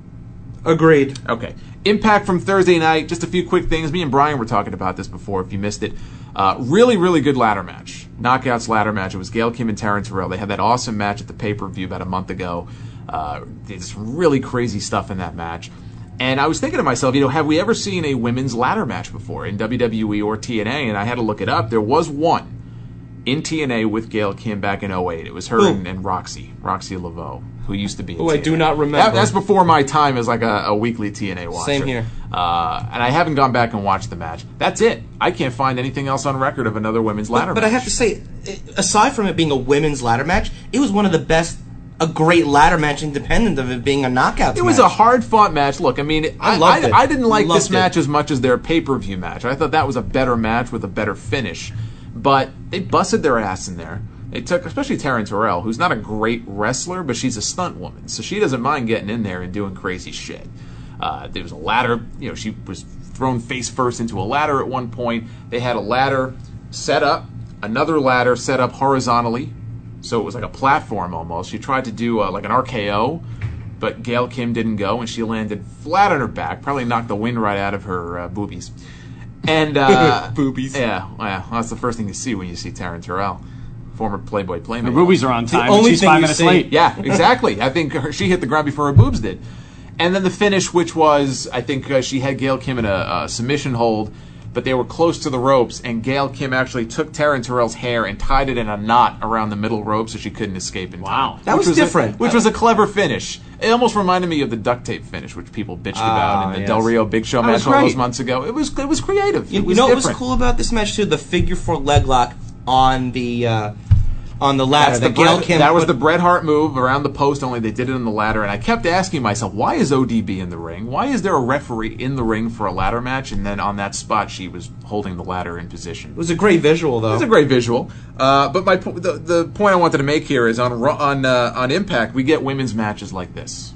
Agreed. Okay. Impact from Thursday night. Just a few quick things. Me and Brian were talking about this before, if you missed it. Uh, really, really good ladder match. Knockouts ladder match. It was Gail Kim and Taryn Terrell. They had that awesome match at the pay-per-view about a month ago. Uh, did some really crazy stuff in that match. And I was thinking to myself, you know, have we ever seen a women's ladder match before in W W E or T N A? And I had to look it up. There was one in T N A with Gail Kim back in oh eight. It was her and, and Roxy, Roxy Laveau, who used to be in Oh, I T N A. do not remember. That, that's before my time as like a, a weekly T N A watcher. Same here. Uh, and I haven't gone back and watched the match. That's it. I can't find anything else on record of another women's ladder But, but match. I have to say, aside from it being a women's ladder match, it was one of the best, a great ladder match independent of it being a knockout It was match. a hard-fought match. Look, I mean, I, I loved I, it. I didn't like Loved this it. match as much as their pay-per-view match. I thought that was a better match with a better finish. But they busted their ass in there. They took, especially Taryn Terrell, who's not a great wrestler, but she's a stunt woman, so she doesn't mind getting in there and doing crazy shit. Uh, there was a ladder, you know, she was thrown face first into a ladder at one point. They had a ladder set up, another ladder set up horizontally, so it was like a platform almost. She tried to do uh, like an R K O, but Gail Kim didn't go, and she landed flat on her back, probably knocked the wind right out of her uh, boobies. And uh, Boobies. Yeah, well, that's the first thing you see when you see Taryn Terrell, former Playboy Playmate. The boobies are on time. and only she's thing five you minutes see- late. Yeah, exactly. I think her, she hit the ground before her boobs did. And then the finish, which was, I think uh, she had Gail Kim in a, a submission hold, but they were close to the ropes, and Gail Kim actually took Taryn Terrell's hair and tied it in a knot around the middle rope so she couldn't escape in Wow. time. That Which was a- different. which was a clever finish. It almost reminded me of the duct tape finish, which people bitched about in the yes. Del Rio Big Show That was match all those great. months ago. It was it was creative. You, it you was know what different. was cool about this match too? The figure four leg lock on the uh, on the ladder. That's that the Gail Bret- Kim that was put- the Bret Hart move around the post, only they did it on the ladder. And I kept asking myself, why is O D B in the ring? Why is there a referee in the ring for a ladder match? And then on that spot, she was holding the ladder in position. It was a great visual though. It's a great visual. Uh, but my po- the, the point I wanted to make here is on Raw- on uh, on Impact, we get women's matches like this.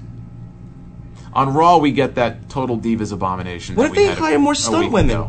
On Raw, we get that Total Divas abomination. What that if we they had a- hire more a stunt week women? ago.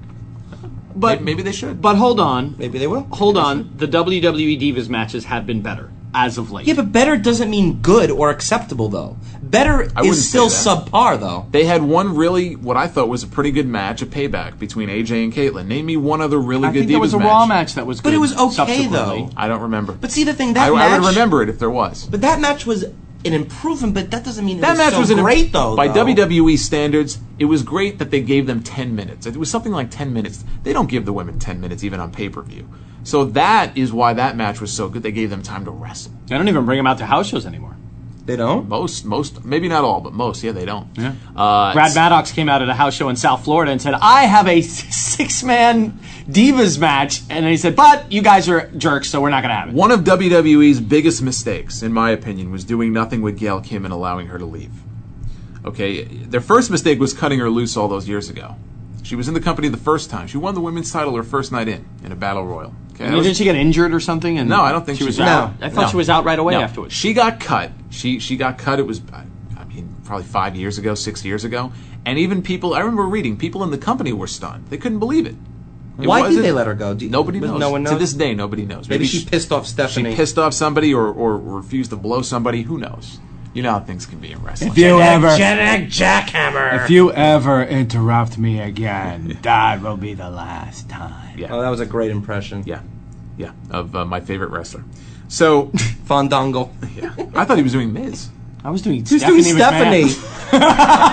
But Maybe, maybe they should. But hold on. Maybe they will. Hold on. The W W E Divas matches have been better as of late. Yeah, but better doesn't mean good or acceptable though. Better wouldn't is still say that. subpar though. They had one really, what I thought was a pretty good match, a payback between A J and Caitlyn. Name me one other really I good think Divas there was a match. Raw match that was good. But it was okay, subsequently. though. I don't remember. But see the thing that I, match. I would remember it if there was. But that match was an improvement. But that doesn't mean it That was match so was an, great though. By though. W W E standards, it was great that they gave them ten minutes. It was something like ten minutes. They don't give the women ten minutes even on pay-per-view. So that is why that match was so good. They gave them time to wrestle. They don't even bring them out to house shows anymore. They don't. Most, most, maybe not all, but most, yeah, they don't. Yeah. Uh, Brad Maddox came out at a house show in South Florida and said, I have a six-man Divas match. And then he said, but you guys are jerks, so we're not going to have it. One of W W E's biggest mistakes, in my opinion, was doing nothing with Gail Kim and allowing her to leave. Okay, their first mistake was cutting her loose all those years ago. She was in the company the first time. She won the women's title her first night in, in a battle royal. Okay, And that was- didn't she get injured or something? And No, I don't think she she was did. out. No. I thought No. she was out right away No. afterwards. She got cut. She she got cut. It was, I I mean, probably five years ago, six years ago. And even people, I remember reading, people in the company were stunned. They couldn't believe it. It Why did wasn't- they let her go? Do you- Nobody was- knows. no one To knows? this day, nobody knows. Maybe she pissed off She Stephanie. pissed off somebody or, or refused to blow somebody. Who knows? You know how things can be in wrestling. If you ever, Genetic jackhammer. if you ever interrupt me again, that will be the last time. Yeah. Oh, that was a great impression. Yeah. Yeah. Of uh, my favorite wrestler. So, Fandango. yeah. I thought he was doing Miz. I was doing Who's Stephanie doing McMahon. Stephanie?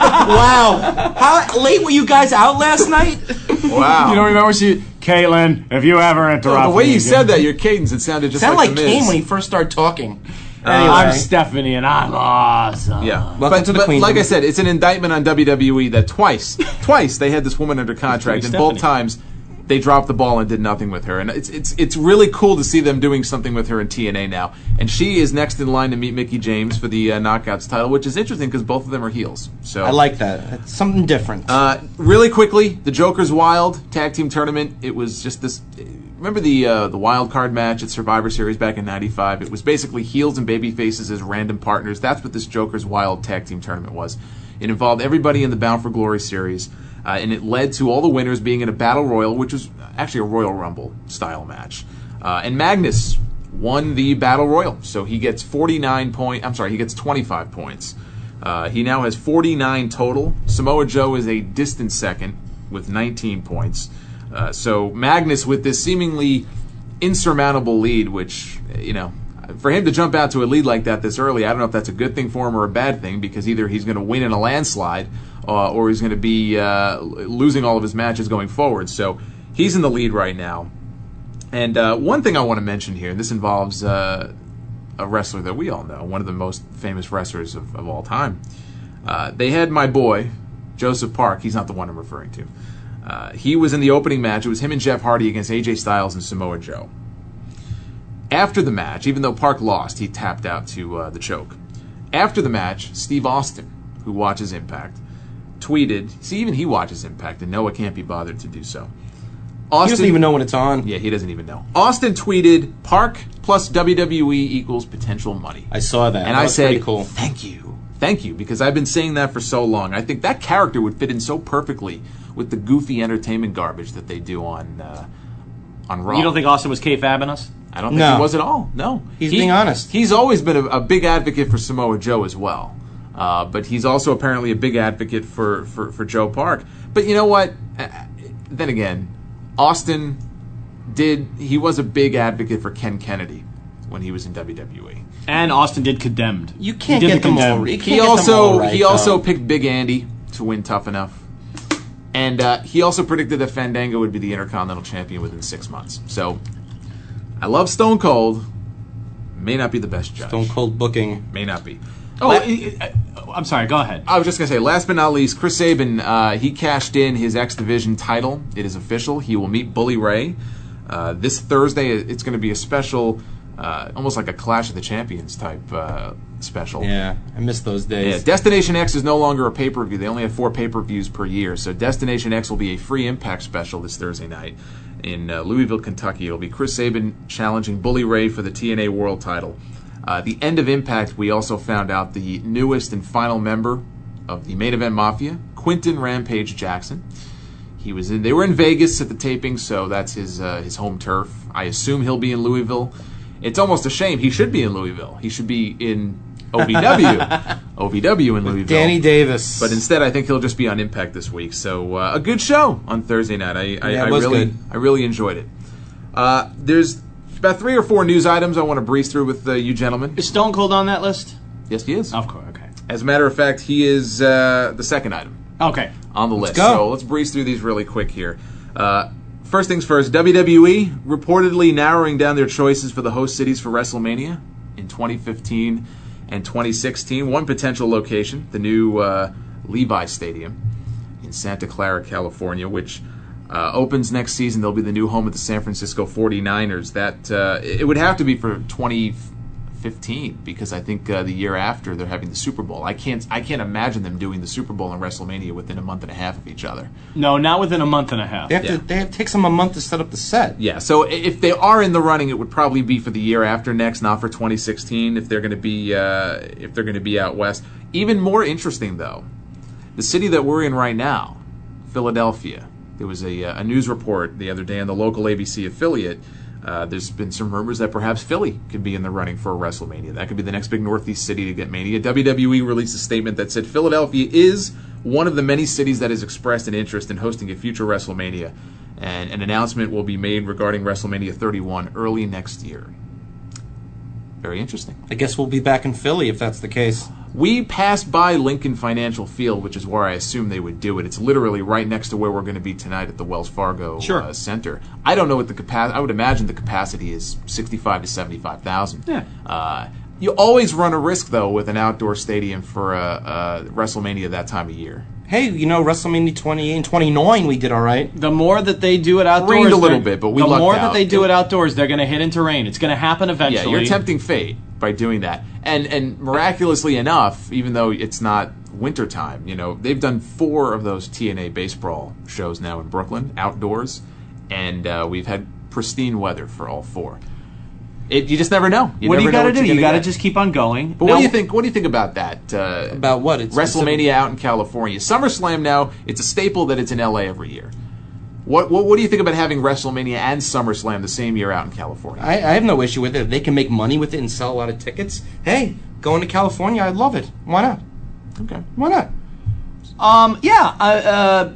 Wow. How late were you guys out last night? Wow. You don't remember she, Caitlin? If you ever interrupt the way me you again- said that, your cadence, it sounded just Sound like like the Miz. Kane when he first started talking. Anyway, Anyway. I'm Stephanie and I'm awesome. Yeah, Welcome but, to the but Queen. like I said, it's an indictment on W W E that twice, twice they had this woman under contract, and both Stephanie. times they dropped the ball and did nothing with her. And it's it's it's really cool to see them doing something with her in T N A now. And she is next in line to meet Mickie James for the uh, Knockouts title, which is interesting because both of them are heels. So I like that. It's something different. Uh, really quickly, the Joker's Wild Tag Team Tournament. It was just this. Remember the uh, the wild card match at Survivor Series back in ninety-five? It was basically heels and baby faces as random partners. That's what this Joker's Wild Tag Team Tournament was. It involved everybody in the Bound for Glory series. uh, and it led to all the winners being in a battle royal, which was actually a Royal Rumble style match. Uh, and Magnus won the battle royal, so he gets forty-nine point. I'm sorry, he gets twenty-five points. Uh, he now has forty-nine total. Samoa Joe is a distant second with nineteen points. Uh, so Magnus with this seemingly insurmountable lead, which, you know, for him to jump out to a lead like that this early, I don't know if that's a good thing for him or a bad thing, because either he's going to win in a landslide uh, or he's going to be uh, losing all of his matches going forward. So he's in the lead right now. And uh, one thing I want to mention here, this involves uh, a wrestler that we all know, one of the most famous wrestlers of, of all time. Uh, they had my boy, Joseph Park. He's not the one I'm referring to. Uh, he was in the opening match. It was him and Jeff Hardy against A J Styles and Samoa Joe. After the match, even though Park lost, he tapped out to uh, the choke. After the match, Steve Austin, who watches Impact, tweeted, see, even he watches Impact, and Noah can't be bothered to do so. Austin, He doesn't even know when it's on. Yeah, he doesn't even know. Austin tweeted, Park plus W W E equals potential money. I saw that. And that I was said, pretty cool. thank you. Thank you, because I've been saying that for so long. I think that character would fit in so perfectly with the goofy entertainment garbage that they do on uh, on Raw. You don't think Austin was kayfabbing us? I don't think No. he was at all. No. He's He- being honest. He's always been a, a big advocate for Samoa Joe as well. Uh, but he's also apparently a big advocate for, for, for Joe Park. But you know what? Uh, Then again, Austin did, he was a big advocate for Ken Kennedy when he was in W W E. And Austin did Condemned. You can't He did get the them all. Condemned. You can't He get them also all right, he also though. picked Big Andy to win Tough Enough. And uh, he also predicted that Fandango would be the Intercontinental Champion within six months. So, I love Stone Cold. May not be the best judge. Stone Cold booking. May not be. Oh, La- I- I- I'm sorry. Go ahead. I was just going to say, last but not least, Chris Sabin, uh, he cashed in his X Division title. It is official. He will meet Bully Ray. Uh, this Thursday, it's going to be a special, uh, almost like a Clash of the Champions type uh, special. Yeah, I miss those Yeah, days. Destination X is no longer a pay-per-view. They only have four pay-per-views per year. So Destination X will be a free Impact special this Thursday night in uh, Louisville, Kentucky. It'll be Chris Sabin challenging Bully Ray for the T N A World title. Uh, the end of Impact, we also found out the newest and final member of the Main Event Mafia, Quinton Rampage Jackson. He was in. They were in Vegas at the taping, so that's his uh, his home turf. I assume he'll be in Louisville. It's almost a shame. He should be in Louisville. He should be in O V W. O V W in Louisville. Danny Davis. But instead, I think he'll just be on Impact this week. So uh, a good show on Thursday night. I, I, Yeah, it I was really, good. I really enjoyed it. Uh, there's about three or four news items I want to breeze through with uh, you gentlemen. Is Stone Cold on that list? Yes, he is. Of course. Okay. As a matter of fact, he is uh, the second item Okay. on the list. go. So let's breeze through these really quick here. Uh, first things first, W W E reportedly narrowing down their choices for the host cities for WrestleMania in twenty fifteen and twenty sixteen. One potential location, the new uh, Levi Stadium in Santa Clara, California, which uh, opens next season. They'll be the new home of the San Francisco forty-niners. That uh, it would have to be for twenty fifteen, because I think uh, the year after they're having the Super Bowl. I can't I can't imagine them doing the Super Bowl and WrestleMania within a month and a half of each other. No, not within a month and a half. They have Yeah. to. They have, it takes them a month to set up the set. Yeah, so i- if they are in the running, it would probably be for the year after next, not for twenty sixteen. If they're going to be uh, if they're going to be out west. Even more interesting though, the city that we're in right now, Philadelphia. There was a, uh, a news report the other day on the local A B C affiliate. Uh, there's been some rumors that perhaps Philly could be in the running for a WrestleMania. That could be the next big Northeast city to get Mania. W W E released a statement that said Philadelphia is one of the many cities that has expressed an interest in hosting a future WrestleMania, and an announcement will be made regarding WrestleMania thirty-one early next year. Very interesting. I guess we'll be back in Philly if that's the case. We passed by Lincoln Financial Field, which is where I assume they would do it. It's literally right next to where we're going to be tonight at the Wells Fargo Sure. uh, Center. I don't know what the capacity. I would imagine the capacity is sixty-five to seventy-five thousand. Yeah. Uh, you always run a risk though with an outdoor stadium for a, a WrestleMania that time of year. Hey, you know, WrestleMania twenty-eight and twenty-nine, we did all right. The more that they do it outdoors, Rained a little they're- bit, but we the lucked more out. that they do it outdoors, they're going to hit into rain. It's going to happen Yeah, eventually. you're tempting fate by doing that. And and miraculously enough, even though it's not wintertime, you know, they've done four of those T N A baseball shows now in Brooklyn, outdoors, and uh, we've had pristine weather for all four. It, you just never know. You what do never you got to know do? what you're You gonna got to get. just keep on going. But Now- what do you think? What do you think about that? Uh, About what? It's WrestleMania out in California. SummerSlam now, it's a staple that it's in L A every year. What, what what do you think about having WrestleMania and SummerSlam the same year out in California? I, I have no issue with it. If they can make money with it and sell a lot of tickets, hey, going to California, I love it. Why not? Okay. Why not? Um, yeah, uh, uh,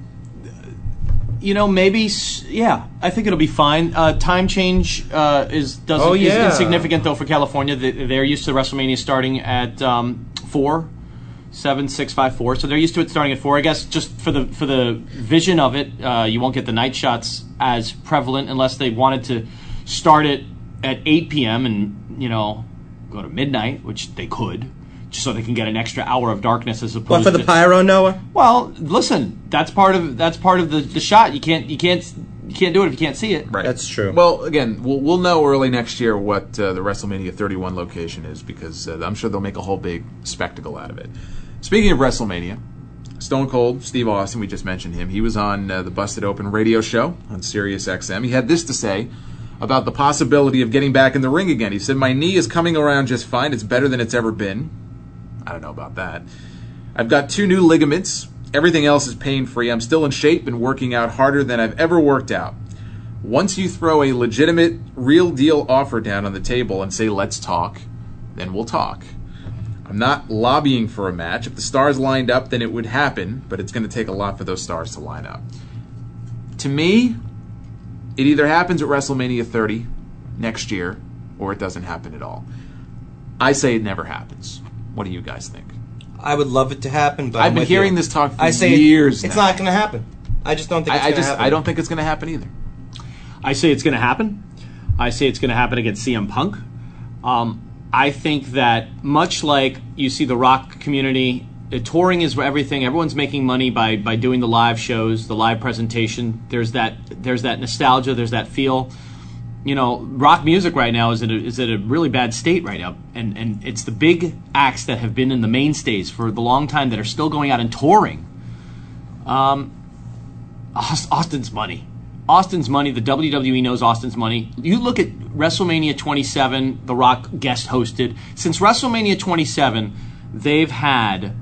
you know, maybe, s- yeah, I think it'll be fine. Uh, time change uh, is doesn't Oh, is yeah. insignificant though for California. They- They're used to WrestleMania starting at um, four, seven, six, five, four. So they're used to it starting at four. I guess just for the for the vision of it, uh, you won't get the night shots as prevalent unless they wanted to start it at eight p.m. and you know go to midnight, which they could. Just so they can get an extra hour of darkness as opposed What, for the to pyro, Noah? well, listen, that's part of that's part of the, the shot. You can't you can't you can't do it if you can't see it. Right. That's true. Well, again, we'll we'll know early next year what uh, the WrestleMania thirty-one location is because uh, I'm sure they'll make a whole big spectacle out of it. Speaking of WrestleMania, Stone Cold Steve Austin, we just mentioned him. He was on uh, the Busted Open radio show on Sirius X M. He had this to say about the possibility of getting back in the ring again. He said, "My knee is coming around just fine. It's better than it's ever been." I don't know about that. I've got two new ligaments. Everything else is pain-free. I'm still in shape and working out harder than I've ever worked out. Once you throw a legitimate, real-deal offer down on the table and say, let's talk, then we'll talk. I'm not lobbying for a match. If the stars lined up, then it would happen, but it's going to take a lot for those stars to line up. To me, it either happens at WrestleMania thirty next year, or it doesn't happen at all. I say it never happens. What do you guys think? I would love it to happen, but I've I'm been with hearing you. this talk for I say years it, It's now. not going to happen. I just don't think it's I, I going to just happen. I don't think it's going to happen either. I say it's going to happen. I say it's going to happen against C M Punk. Um, I think that much like you see the rock community, uh, touring is everything. Everyone's making money by by doing the live shows, the live presentation. There's that there's that nostalgia. There's that feel. You know, rock music right now is in a, is in a really bad state right now, and and it's the big acts that have been in the mainstays for the long time that are still going out and touring. Um, Aust- Austin's money, Austin's money. The W W E knows Austin's money. You look at WrestleMania twenty-seven, The Rock guest hosted. Since WrestleMania twenty-seven, they've had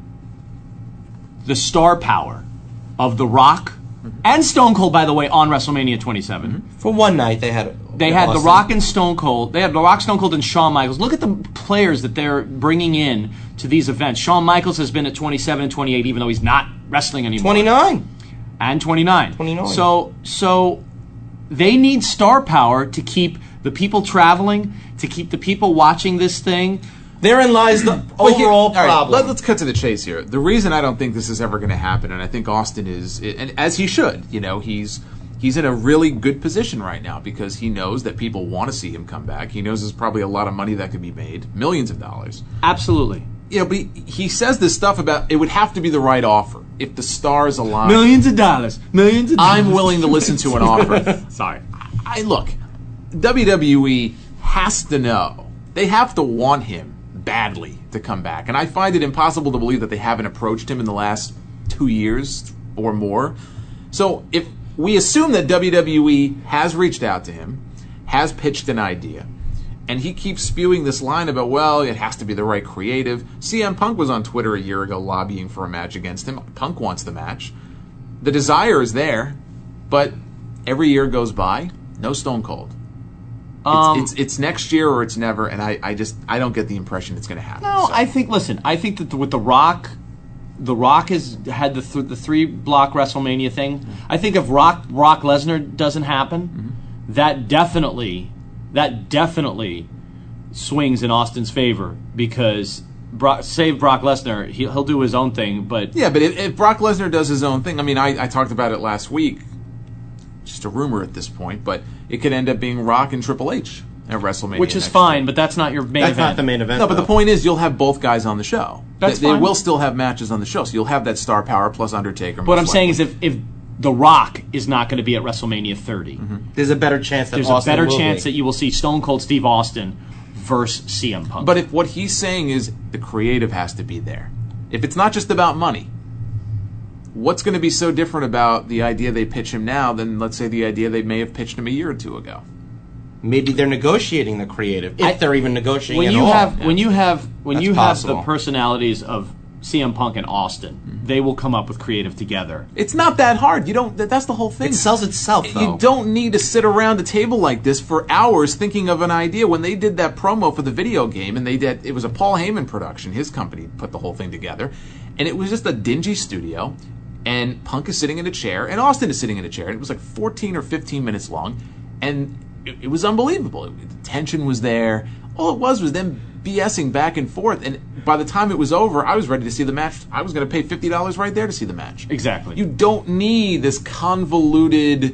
the star power of The Rock and Stone Cold, by the way, on WrestleMania twenty-seven. For one night, they had it. They had The Rock and Stone Cold. They had The Rock, Stone Cold, and Shawn Michaels. Look at the players that they're bringing in to these events. Shawn Michaels has been at twenty-seven and twenty-eight, even though he's not wrestling anymore. twenty-nine. And twenty-nine. twenty-nine. So, so they need star power to keep the people traveling, to keep the people watching this thing. Therein lies the Well, here- overall all right, problem. let, let's cut to the chase here. The reason I don't think this is ever going to happen, and I think Austin is, and as he should, you know, he's he's in a really good position right now because he knows that people want to see him come back. He knows there's probably a lot of money that could be made, millions of dollars. Absolutely. You know, but he, he says this stuff about it would have to be the right offer if the stars align. Millions of dollars. Millions of dollars. I'm willing to listen to an offer. Sorry. I look, W W E has to know. They have to want him badly to come back. And I find it impossible to believe that they haven't approached him in the last two years or more. So if we assume that W W E has reached out to him, has pitched an idea, and he keeps spewing this line about, well, it has to be the right creative. C M Punk was on Twitter a year ago lobbying for a match against him. Punk wants the match. The desire is there, but every year goes by, no Stone Cold. Um, It's, it's it's next year or it's never, and I, I just I don't get the impression it's going to happen. No, So- I think. Listen, I think that with The Rock, The Rock has had the th- the three block WrestleMania thing. I think if Rock Rock Lesnar doesn't happen, Mm-hmm. that definitely that definitely swings in Austin's favor because Brock, save Brock Lesnar, he'll, he'll do his own thing. But Yeah, but if, if Brock Lesnar does his own thing, I mean, I, I talked about it last week. Just a rumor at this point, but it could end up being Rock and Triple H at WrestleMania, which is next fine, year. but that's not your main That's event. not the main event. No, but the though. point is, you'll have both guys on the show. That's they, they fine. will still have matches on the show, so you'll have that star power plus Undertaker. What I'm most saying likely. is, if if The Rock is not going to be at WrestleMania thirty, There's a better chance that there's Austin a better will chance be. that you will see Stone Cold Steve Austin versus C M Punk. But if what he's saying is the creative has to be there, if it's not just about money, what's going to be so different about the idea they pitch him now than, let's say, the idea they may have pitched him a year or two ago? Maybe they're negotiating the creative, if I- they're even negotiating when at you all. have when you have when That's you possible. have the personalities of C M Punk and Austin, they will come up with creative together. It's not that hard. You don't. That, that's the whole thing. It sells itself, though. You don't need to sit around a table like this for hours thinking of an idea. When they did that promo for the video game, and they did, it was a Paul Heyman production. His company put the whole thing together, and it was just a dingy studio. And Punk is sitting in a chair, and Austin is sitting in a chair, and it was like fourteen or fifteen minutes long, and it, it was unbelievable. The tension was there. All it was was them BSing back and forth, and by the time it was over, I was ready to see the match. I was going to pay fifty dollars right there to see the match. Exactly. You don't need this convoluted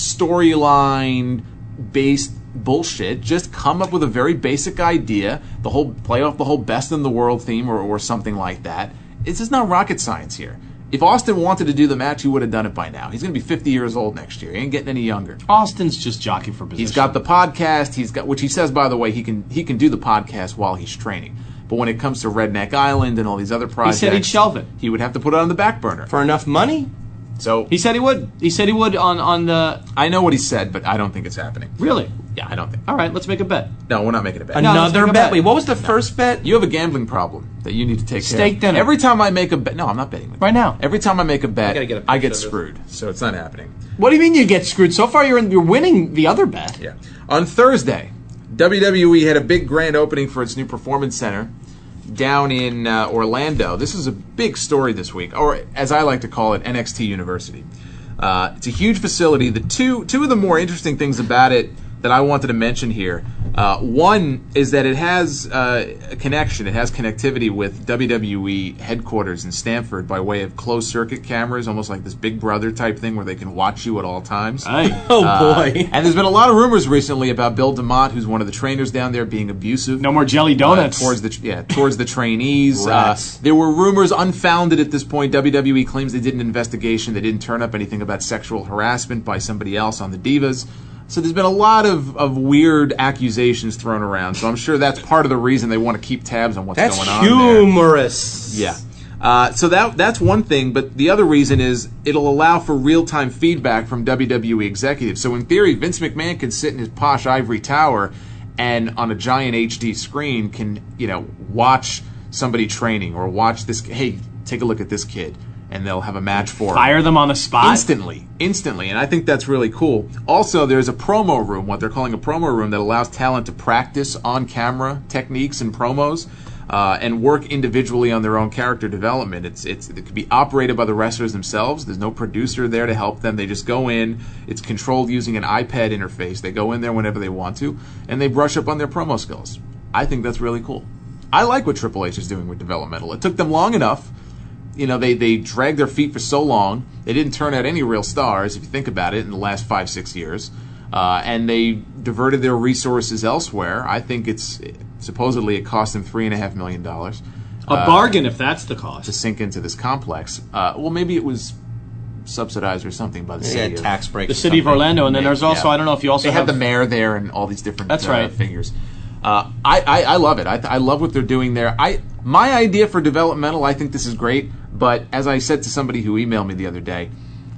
storyline based bullshit. Just come up with a very basic idea, the whole play off the whole best in the world theme or, or something like that. It's just not rocket science here. If Austin wanted to do the match, he would have done it by now. He's going to be fifty years old next year. He ain't getting any younger. Austin's just jockeying for position. He's got the podcast. He's got, which he says, by the way, he can he can do the podcast while he's training. But when it comes to Redneck Island and all these other projects, He said he'd shelve it. He would have to put it on the back burner. For enough money? So He said he would. He said he would on on the. I know what he said, but I don't think it's happening. Really? Yeah, I don't think. All right, let's make a bet. No, we're not making a bet. No, let's Another make a bet? bet. Wait, what was the first bet? You have a gambling problem that you need to take care Steak of. dinner. Every time I make a bet, no, I'm not betting with you. Right now. Every time I make a bet, gotta get a I picture get of this. screwed. So it's not happening. What do you mean you get screwed? So far, you're in, you're winning the other bet. Yeah. On Thursday, W W E had a big grand opening for its new performance center down in uh, Orlando. This is a big story this week, or as I like to call it, N X T University. Uh, it's a huge facility. The two two of the more interesting things about it that I wanted to mention here. Uh, one is that it has uh, a connection. It has connectivity with W W E headquarters in Stamford by way of closed circuit cameras, almost like this Big Brother type thing where they can watch you at all times. Hey. Oh, Uh, boy. and there's been a lot of rumors recently about Bill DeMott, who's one of the trainers down there, being abusive. No more jelly Uh, donuts. towards the yeah towards the trainees. Uh, Rats. there were rumors unfounded at this point. W W E claims they did an investigation. They didn't turn up anything about sexual harassment by somebody else on the Divas. So there's been a lot of, of weird accusations thrown around. So I'm sure that's part of the reason they want to keep tabs on what's That's going on there. humorous. Yeah. Uh, so that that's one thing, but the other reason is it'll allow for real-time feedback from W W E executives. So in theory, Vince McMahon can sit in his posh ivory tower and on a giant H D screen can, you know, watch somebody training or watch this, hey, take a look at this kid, and they'll have a match for him. Fire them on the spot. Instantly, instantly, and I think that's really cool. Also, there's a promo room, what they're calling a promo room, that allows talent to practice on-camera techniques and promos, uh, and work individually on their own character development. It's it's it can be operated by the wrestlers themselves. There's no producer there to help them. They just go in. It's controlled using an iPad interface. They go in there whenever they want to, and they brush up on their promo skills. I think that's really cool. I like what Triple H is doing with developmental. It took them long enough. You know, they, they dragged their feet for so long. They didn't turn out any real stars, if you think about it, in the last five, six years. Uh, and they diverted their resources elsewhere. I think it's, supposedly it cost them three and a half million dollars. A uh, bargain if that's the to cost. sink into this complex. Uh, well, maybe it was subsidized or something by the They city. had of- tax breaks. The or city of something. Orlando, and then there's also, Yeah. I don't know if you also They have have the mayor there and all these different That's uh, right. figures. Uh, I, I, I love it. I, I love what they're doing there. I my idea for developmental, I think this is great. But as I said to somebody who emailed me the other day,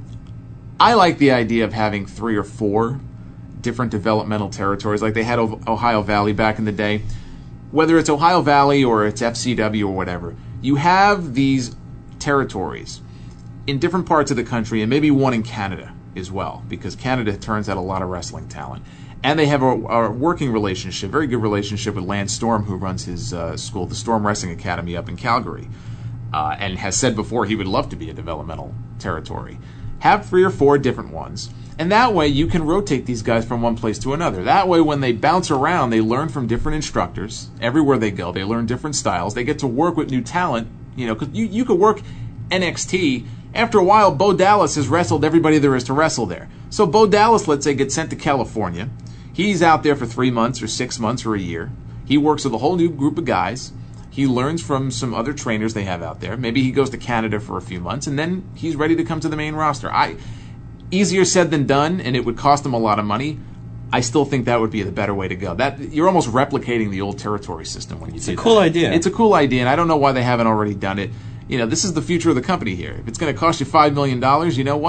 I like the idea of having three or four different developmental territories, like they had O- Ohio Valley back in the day. Whether it's Ohio Valley or it's F C W or whatever, you have these territories in different parts of the country, and maybe one in Canada as well, because Canada turns out a lot of wrestling talent. And they have a, a working relationship, very good relationship with Lance Storm, who runs his uh, school, the Storm Wrestling Academy up in Calgary, uh, and has said before he would love to be a developmental territory. Have three or four different ones, and that way you can rotate these guys from one place to another. That way when they bounce around, they learn from different instructors. Everywhere they go, they learn different styles. They get to work with new talent, you know, because you, you could work N X T. After a while, Bo Dallas has wrestled everybody there is to wrestle there. So Bo Dallas, let's say, gets sent to California. He's out there for three months or six months or a year. He works with a whole new group of guys. He learns from some other trainers they have out there. Maybe he goes to Canada for a few months, and then he's ready to come to the main roster. I easier said than done, and it would cost him a lot of money. I still think that would be the better way to go. That you're almost replicating the old territory system when you It's do a cool that. idea. It's a cool idea, and I don't know why they haven't already done it. You know, this is the future of the company here. If it's going to cost you five million dollars, you know what?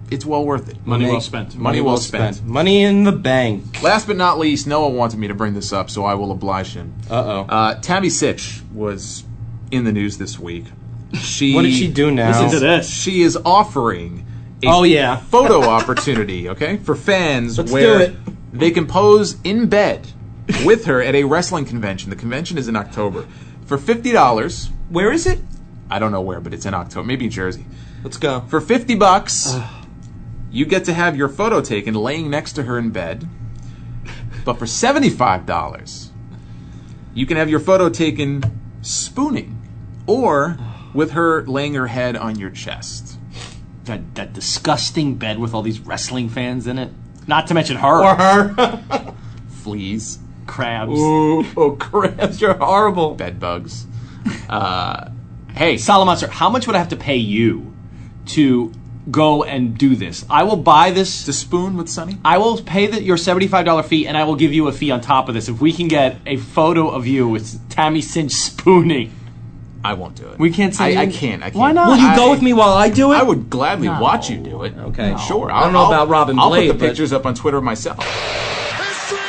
it's well worth it. Money Make- well spent. Money well spent. Money in the bank. Last but not least, Noah wanted me to bring this up, so I will oblige him. Uh-oh. Uh, Tammy Sitch was in the news this week. She What did she do now? Listen to this. She is offering a Oh, yeah. photo opportunity, okay, for fans Let's where do it. they can pose in bed with her at a wrestling convention. The convention is in October. For fifty dollars, Where is it? I don't know where, but it's in October, maybe in Jersey. Let's go. For fifty bucks, you get to have your photo taken laying next to her in bed. But for seventy-five dollars, you can have your photo taken spooning or with her laying her head on your chest. That, that disgusting bed with all these wrestling fans in it. Not to mention her. Or her. Fleas, Crabs. Ooh, oh, crabs, you're horrible. bed bugs. Uh, hey, Salamonster, how much would I have to pay you to go and do this? I will buy this. to spoon with Sonny? I will pay the, your seventy-five dollars fee, and I will give you a fee on top of this if we can get a photo of you with Tammy Cinch spooning. I won't do it. We can't I, send I you- can't. I can't. Why not? Will you I- go with me while I do it? I would gladly No. watch you do it. Okay. Sure. I don't know I'll- about Robin I'll Blade, put the but- pictures up on Twitter myself. History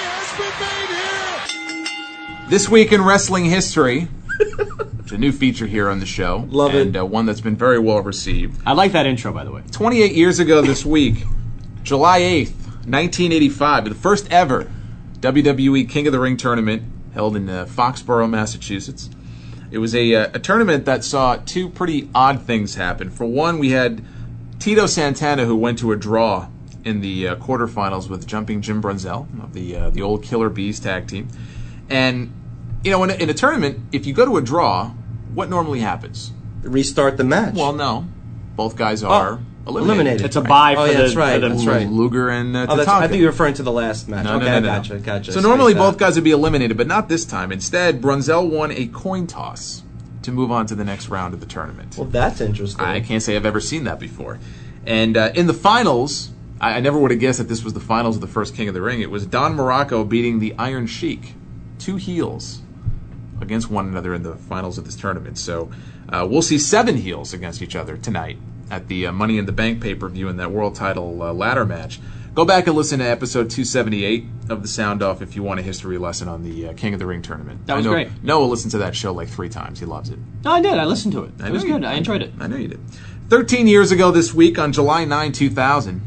has been made here. This week in wrestling history, it's a new feature here on the show. Love it. and, uh, one that's been very well received. I like that intro, by the way. twenty-eight years ago this week, July eighth, nineteen eighty-five, the first ever W W E King of the Ring tournament held in uh, Foxborough, Massachusetts. It was a, uh, a tournament that saw two pretty odd things happen. For one, we had Tito Santana, who went to a draw in the uh, quarterfinals with Jumping Jim Brunzell of the uh, the old Killer Bees tag team. And, you know, in a, in a tournament, if you go to a draw, what normally happens? Restart the match. Well, no. Both guys are Oh, eliminated. eliminated. It's a buy Oh, for yeah, the. that's right, For the that's right. Luger and uh, oh, that's, Tatanka. I think you were referring to the last match. No, okay, no, no, no, gotcha, no. gotcha. So normally Spaced both out. guys would be eliminated, but not this time. Instead, Brunzell won a coin toss to move on to the next round of the tournament. Well, that's interesting. I can't say I've ever seen that before. And uh, in the finals, I, I never would have guessed that this was the finals of the first King of the Ring. It was Don Morocco beating the Iron Sheik, two heels, against one another in the finals of this tournament. So uh, we'll see seven heels against each other tonight at the uh, Money in the Bank pay-per-view in that world title uh, ladder match. Go back and listen to episode two seventy-eight of The Sound Off if you want a history lesson on the uh, King of the Ring tournament. That was I know great. Noah listened to that show like three times. He loves it. No, I did. I listened to it. I It was know you- good. I enjoyed it. I know you did. Thirteen years ago this week, on July ninth, two thousand,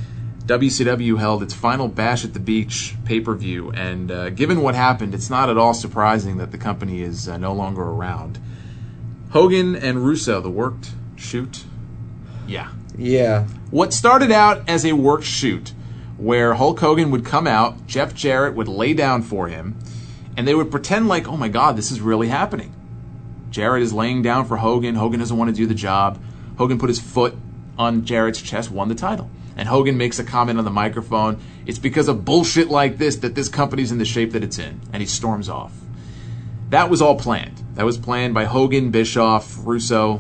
W C W held its final Bash at the Beach pay-per-view, and uh, given what happened, it's not at all surprising that the company is uh, no longer around. Hogan and Russo, the worked shoot, yeah. Yeah. What started out as a worked shoot, where Hulk Hogan would come out, Jeff Jarrett would lay down for him, and they would pretend like, oh my God, this is really happening. Jarrett is laying down for Hogan. Hogan doesn't want to do the job. Hogan put his foot on Jarrett's chest, won the title. And Hogan makes a comment on the microphone, it's because of bullshit like this that this company's in the shape that it's in. And he storms off. That was all planned. That was planned by Hogan, Bischoff, Russo.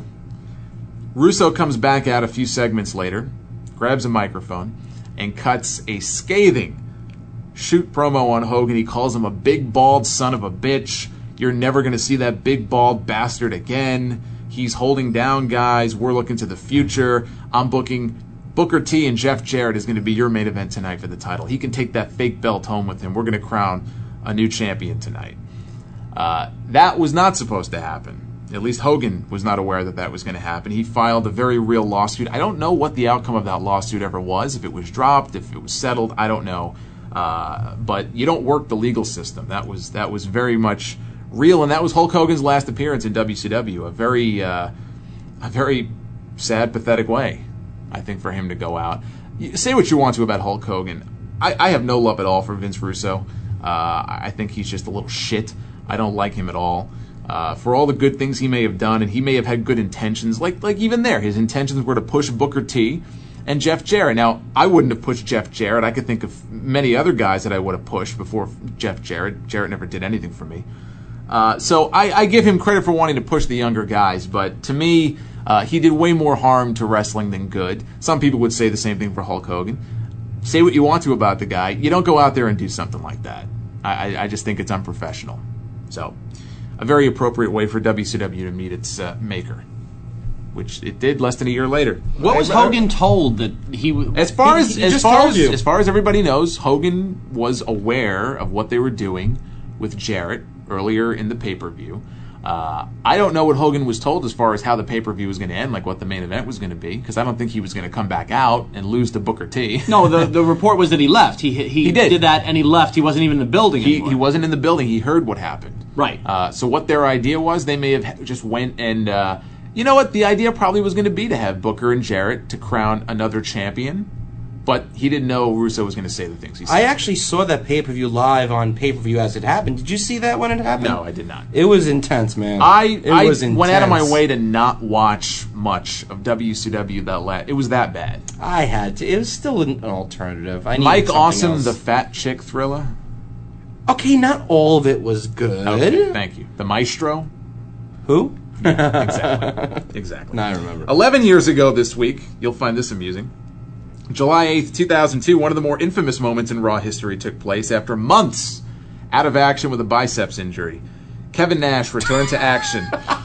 Russo comes back out a few segments later, grabs a microphone, and cuts a scathing shoot promo on Hogan. He calls him a big, bald son of a bitch. You're never going to see that big, bald bastard again. He's holding down guys. We're looking to the future. I'm booking Booker T and Jeff Jarrett is going to be your main event tonight for the title. He can take that fake belt home with him. We're going to crown a new champion tonight. Uh, that was not supposed to happen. At least Hogan was not aware that that was going to happen. He filed a very real lawsuit. I don't know what the outcome of that lawsuit ever was, if it was dropped, if it was settled, I don't know. Uh, but you don't work the legal system. That was that was very much real, and that was Hulk Hogan's last appearance in W C W. A very, uh, a very sad, pathetic way, I think, for him to go out. You say what you want to about Hulk Hogan. I, I have no love at all for Vince Russo. Uh, I think he's just a little shit. I don't like him at all. Uh, for all the good things he may have done, and he may have had good intentions, like like even there, his intentions were to push Booker T and Jeff Jarrett. Now, I wouldn't have pushed Jeff Jarrett. I could think of many other guys that I would have pushed before Jeff Jarrett. Jarrett never did anything for me. Uh, so I, I give him credit for wanting to push the younger guys, but to me, uh, he did way more harm to wrestling than good. Some people would say the same thing for Hulk Hogan. Say what you want to about the guy. You don't go out there and do something like that. I, I, I just think it's unprofessional. So, a very appropriate way for W C W to meet its uh, maker. which it did less than a year later. What was Hogan told that he w- As far He- as he as just far told as, you. as far as everybody knows, Hogan was aware of what they were doing with Jarrett earlier in the pay-per-view. Uh, I don't know what Hogan was told as far as how the pay-per-view was going to end, like what the main event was going to be, because I don't think he was going to come back out and lose to Booker T. No, the the report was that he left. He he, He did. that and he left. He wasn't even in the building he, anymore. he wasn't in the building. He heard what happened. Right. Uh, so what their idea was, they may have just went and, uh, you know what, the idea probably was going to be to have Booker and Jarrett to crown another champion, but he didn't know Russo was going to say the things he said. I actually saw that pay-per-view live on pay-per-view as it happened. Did you see that when it happened? No, I did not. It was intense, man. I, it I was intense. went out of my way to not watch much of W C W that la It was that bad. I had to. It was still an alternative. I needed Mike something Awesome, else. the fat chick thriller. Okay, not all of it was good. Okay, thank you. The Maestro. Who? Exactly. Exactly. No, I remember. Eleven years ago this week, you'll find this amusing. July eighth, two thousand two, one of the more infamous moments in Raw history took place after months out of action with a biceps injury. Kevin Nash returned to action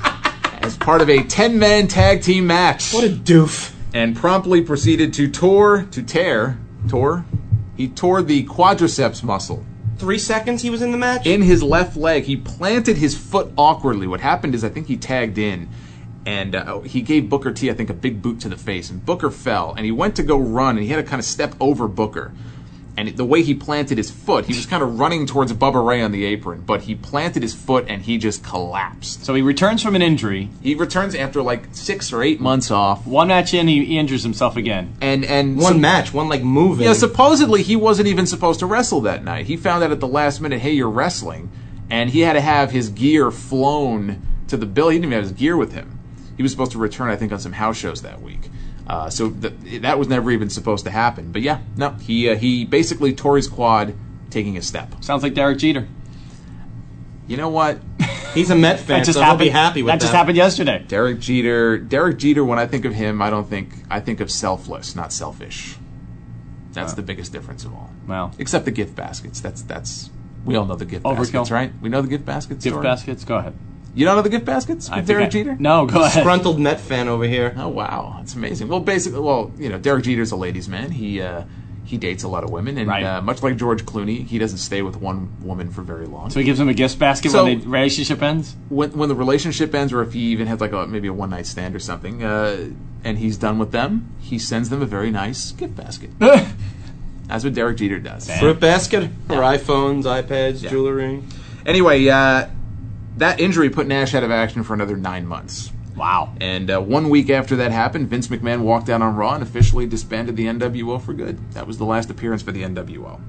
as part of a ten-man tag team match. What a doof. And promptly proceeded to tore, to tear, tore? He tore the quadriceps muscle Three seconds he was in the match? in his left leg. He planted his foot awkwardly. What happened is I think he tagged in, and uh, he gave Booker T, I think, a big boot to the face, and Booker fell, and he went to go run, and he had to kind of step over Booker. And the way he planted his foot, he was kind of running towards Bubba Ray on the apron, but he planted his foot, and he just collapsed. So he returns from an injury. He returns after like six or eight months off, One match in, he, he injures himself again. and and One some- match, one like moving. Yeah, supposedly he wasn't even supposed to wrestle that night. He found out at the last minute, hey, you're wrestling, and he had to have his gear flown to the bill. He didn't even have his gear with him. He was supposed to return, I think, on some house shows that week. Uh, so th- that was never even supposed to happen. But yeah, no, he uh, he basically tore his quad taking a step. Sounds like Derek Jeter. You know what? He's a Met fan, That just so he'll happened. be happy with that that. just happened yesterday. Derek Jeter. Derek Jeter. When I think of him, I don't think I think of selfless, not selfish. That's the biggest difference of all. Well, Except the gift baskets. That's that's we all know the gift Overkill. baskets, right? We know the gift baskets. gift story? baskets. Go ahead. You don't know the gift baskets with I think Derek I- Jeter? No, go ahead. Disgruntled Met fan over here. Oh wow, that's amazing. Well, basically, well, you know, Derek Jeter's a ladies' man. He uh, he dates a lot of women, and Right. uh, much like George Clooney, he doesn't stay with one woman for very long. So he gives him a gift basket So- when the relationship ends. when when the relationship ends, or if he even has like a maybe a one night stand or something, uh, and he's done with them, he sends them a very nice gift basket. That's what Derek Jeter does. Fruit basket? Or iPhones, iPads, Yeah. jewelry? Anyway, uh, that injury put Nash out of action for another nine months. Wow. And uh, one week after that happened, Vince McMahon walked out on Raw and officially disbanded the N W O for good. That was the last appearance for the N W O.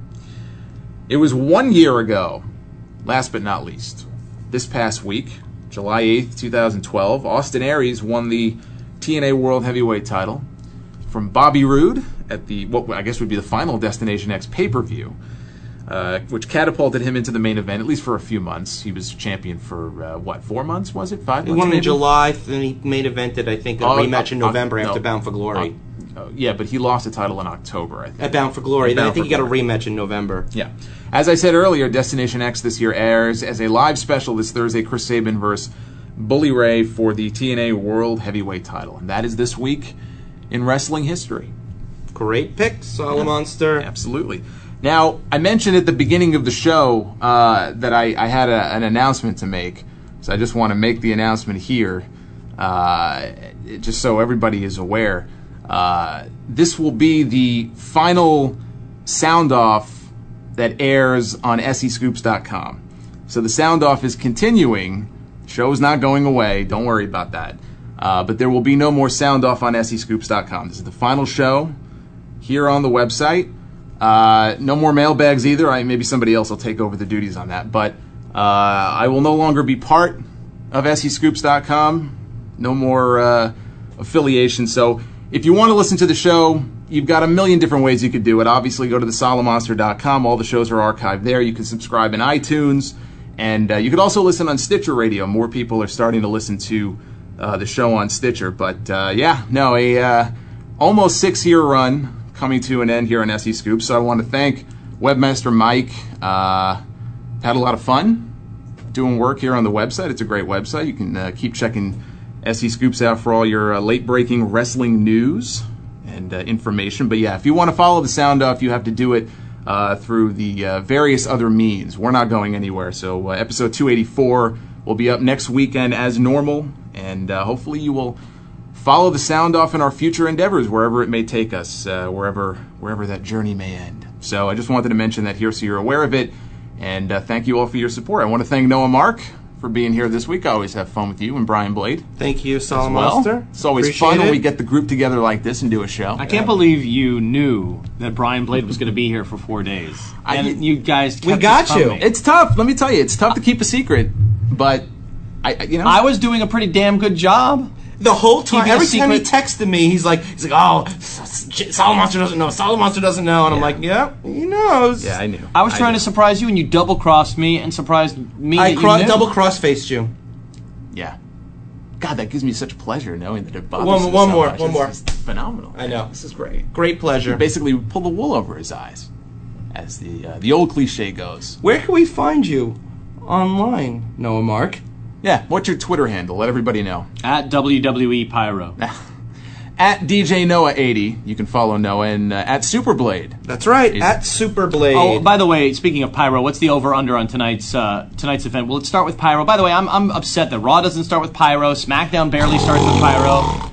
It was one year ago, last but not least, this past week, July eighth, twenty twelve, Austin Aries won the T N A World Heavyweight title from Bobby Roode at the, what I guess would be the final Destination X pay-per-view. Uh, which catapulted him into the main event, at least for a few months. He was champion for, uh, what, four months, was it? Five He months, won in maybe? July, then he main evented, I think, a Oh, rematch in uh, November uh, after no. Bound for Glory. Uh, yeah, but he lost the title in October, I think. At Bound for Glory. Then I Bound think for he got a Glory. rematch in November. Yeah. As I said earlier, Destination X this year airs as a live special this Thursday, Chris Sabin versus Bully Ray for the T N A World Heavyweight title. And that is this week in wrestling history. Great pick, Solomonster. Absolutely. Now, I mentioned at the beginning of the show uh, that I, I had a, an announcement to make, so I just want to make the announcement here, uh, just so everybody is aware. Uh, this will be the final sound-off that airs on S E Scoops dot com. So the sound-off is continuing. Show's not going away. Don't worry about that. Uh, but there will be no more sound-off on S E Scoops dot com. This is the final show here on the website. Uh, no more mailbags either. I, maybe somebody else will take over the duties on that. But uh, I will no longer be part of S E Scoops dot com. No more uh, affiliation. So if you want to listen to the show, you've got a million different ways you could do it. Obviously, go to the Solomonster dot com. All the shows are archived there. You can subscribe in iTunes. And uh, you could also listen on Stitcher Radio. More people are starting to listen to uh, the show on Stitcher. But uh, yeah, no, a uh, almost six-year run coming to an end here on S E Scoops. So I want to thank Webmaster Mike. Uh, had a lot of fun doing work here on the website. It's a great website. You can uh, keep checking S E Scoops out for all your uh, late-breaking wrestling news and uh, information. But yeah, if you want to follow the Sound Off, you have to do it uh, through the uh, various other means. We're not going anywhere. So uh, episode two eighty-four will be up next weekend as normal, and uh, hopefully you will follow the Sound Off in our future endeavors, wherever it may take us, uh, wherever wherever that journey may end. So I just wanted to mention that here so you're aware of it, and uh, thank you all for your support. I want to thank Noah Mark for being here this week. I always have fun with you and Brian Blade. Thank you, Solid Well, Monster. it's always Appreciate fun when it. we get the group together like this and do a show. I can't believe you knew that Brian Blade was going to be here for four days. I- and you guys kept We got it from you. me. It's tough. Let me tell you, it's tough to keep a secret, but I, I- you know, I was doing a pretty damn good job. The whole time, Keeping a every time he secret. texted me, he's like, he's like, oh, Solid Monster doesn't know. Solid Monster doesn't know, and I'm Yeah. like, yeah, he knows. yeah, I knew. I was trying knew. to surprise you, and you double-crossed me and surprised me I that cro- you knew. double cross-faced you. Yeah. God, that gives me such pleasure knowing that it bothers One- you one so more, much. one It's more. just phenomenal. I know. This is great. Great pleasure. Basically, pull the wool over his eyes, as the uh, the old cliche goes. Where can we find you online, Noah Mark? Yeah, what's your Twitter handle? Let everybody know. At W W E Pyro. At D J Noah eighty, you can follow Noah, and uh, at Superblade. That's right, Is- at Superblade. Oh, by the way, speaking of Pyro, what's the over/under on tonight's uh, tonight's event? Will it start with Pyro? By the way, I'm I'm upset that Raw doesn't start with Pyro. SmackDown barely starts with Pyro.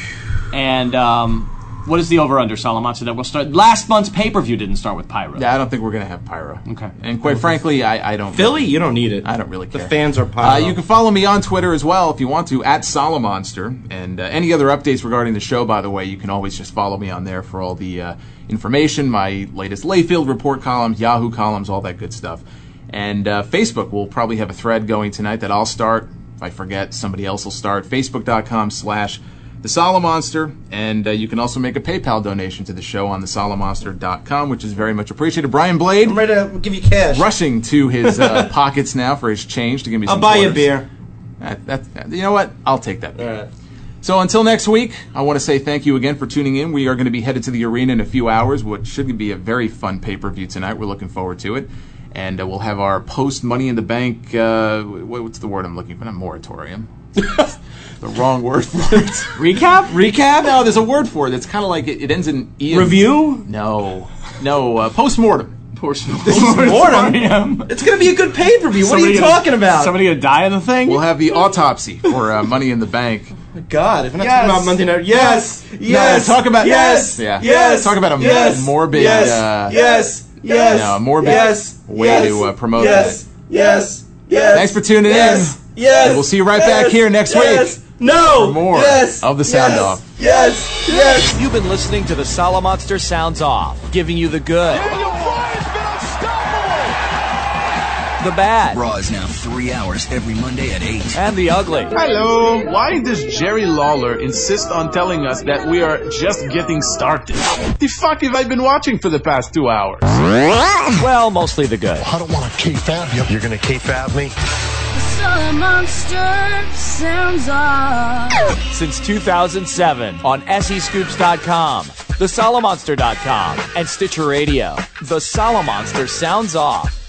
And um, what is the over/under, Salamanca? That will start. Last month's pay-per-view didn't start with Pyro. Yeah, I don't think we're gonna have pyro. Okay. And quite frankly, I, I don't. Philly, you don't need it. I don't really care. The fans are Uh, pyro. you can follow me on Twitter as well if you want to, at Solomonster. And uh, any other updates regarding the show, by the way, you can always just follow me on there for all the uh, information, my latest Layfield report columns, Yahoo columns, all that good stuff. And uh, Facebook will probably have a thread going tonight that I'll start. If I forget, somebody else will start. Facebook.com slash The Solomonster. And uh, you can also make a PayPal donation to the show on the solomonster dot com, which is very much appreciated. Brian Blade, I'm ready to give you cash. rushing to his uh, pockets now for his change to give me some I'll buy you a quarters. beer. That, that, you know what? I'll take that. All right. So until next week, I want to say thank you again for tuning in. We are going to be headed to the arena in a few hours, which should be a very fun pay-per-view tonight. We're looking forward to it. And uh, we'll have our post-Money in the Bank, uh, what, what's the word I'm looking for? Not moratorium. The wrong word for it. Recap? Recap? No, there's a word for it. It's kind of like it, it ends in E. Review? No. No, uh, post-mortem. Mortem? It's going to be a good pay-per-view. What are you talking about? Somebody gonna die in the thing? We'll have the autopsy for uh, Money in the Bank. God, if we're not Yes. talking about Monday Night... Yes! Yes! No, talk about- Yes! Yeah. Yes! Talk about a yes. morbid, Yes! uh, yes! Yes! No, a morbid yes. way yes. to, uh, promote yes. that. Yes! Yes! Thanks for tuning yes. in. Yes! And we'll see you right yes. back here next yes. week. No! for more yes. of the Sound yes. Off. Yes! Yes! You've been listening to the Solomonster Sounds Off, giving you the good, the bad, Raw is now three hours every Monday at eight. and the ugly. Hello, why does Jerry Lawler insist on telling us that we are just getting started? The fuck have I been watching for the past two hours? Well, mostly the good. I don't want to K-Fab you. You're going to K-Fab me? Solomonster sounds off. Since two thousand seven on S E Scoops dot com, the Solomonster dot com, and Stitcher Radio. The Solomonster Sounds Off.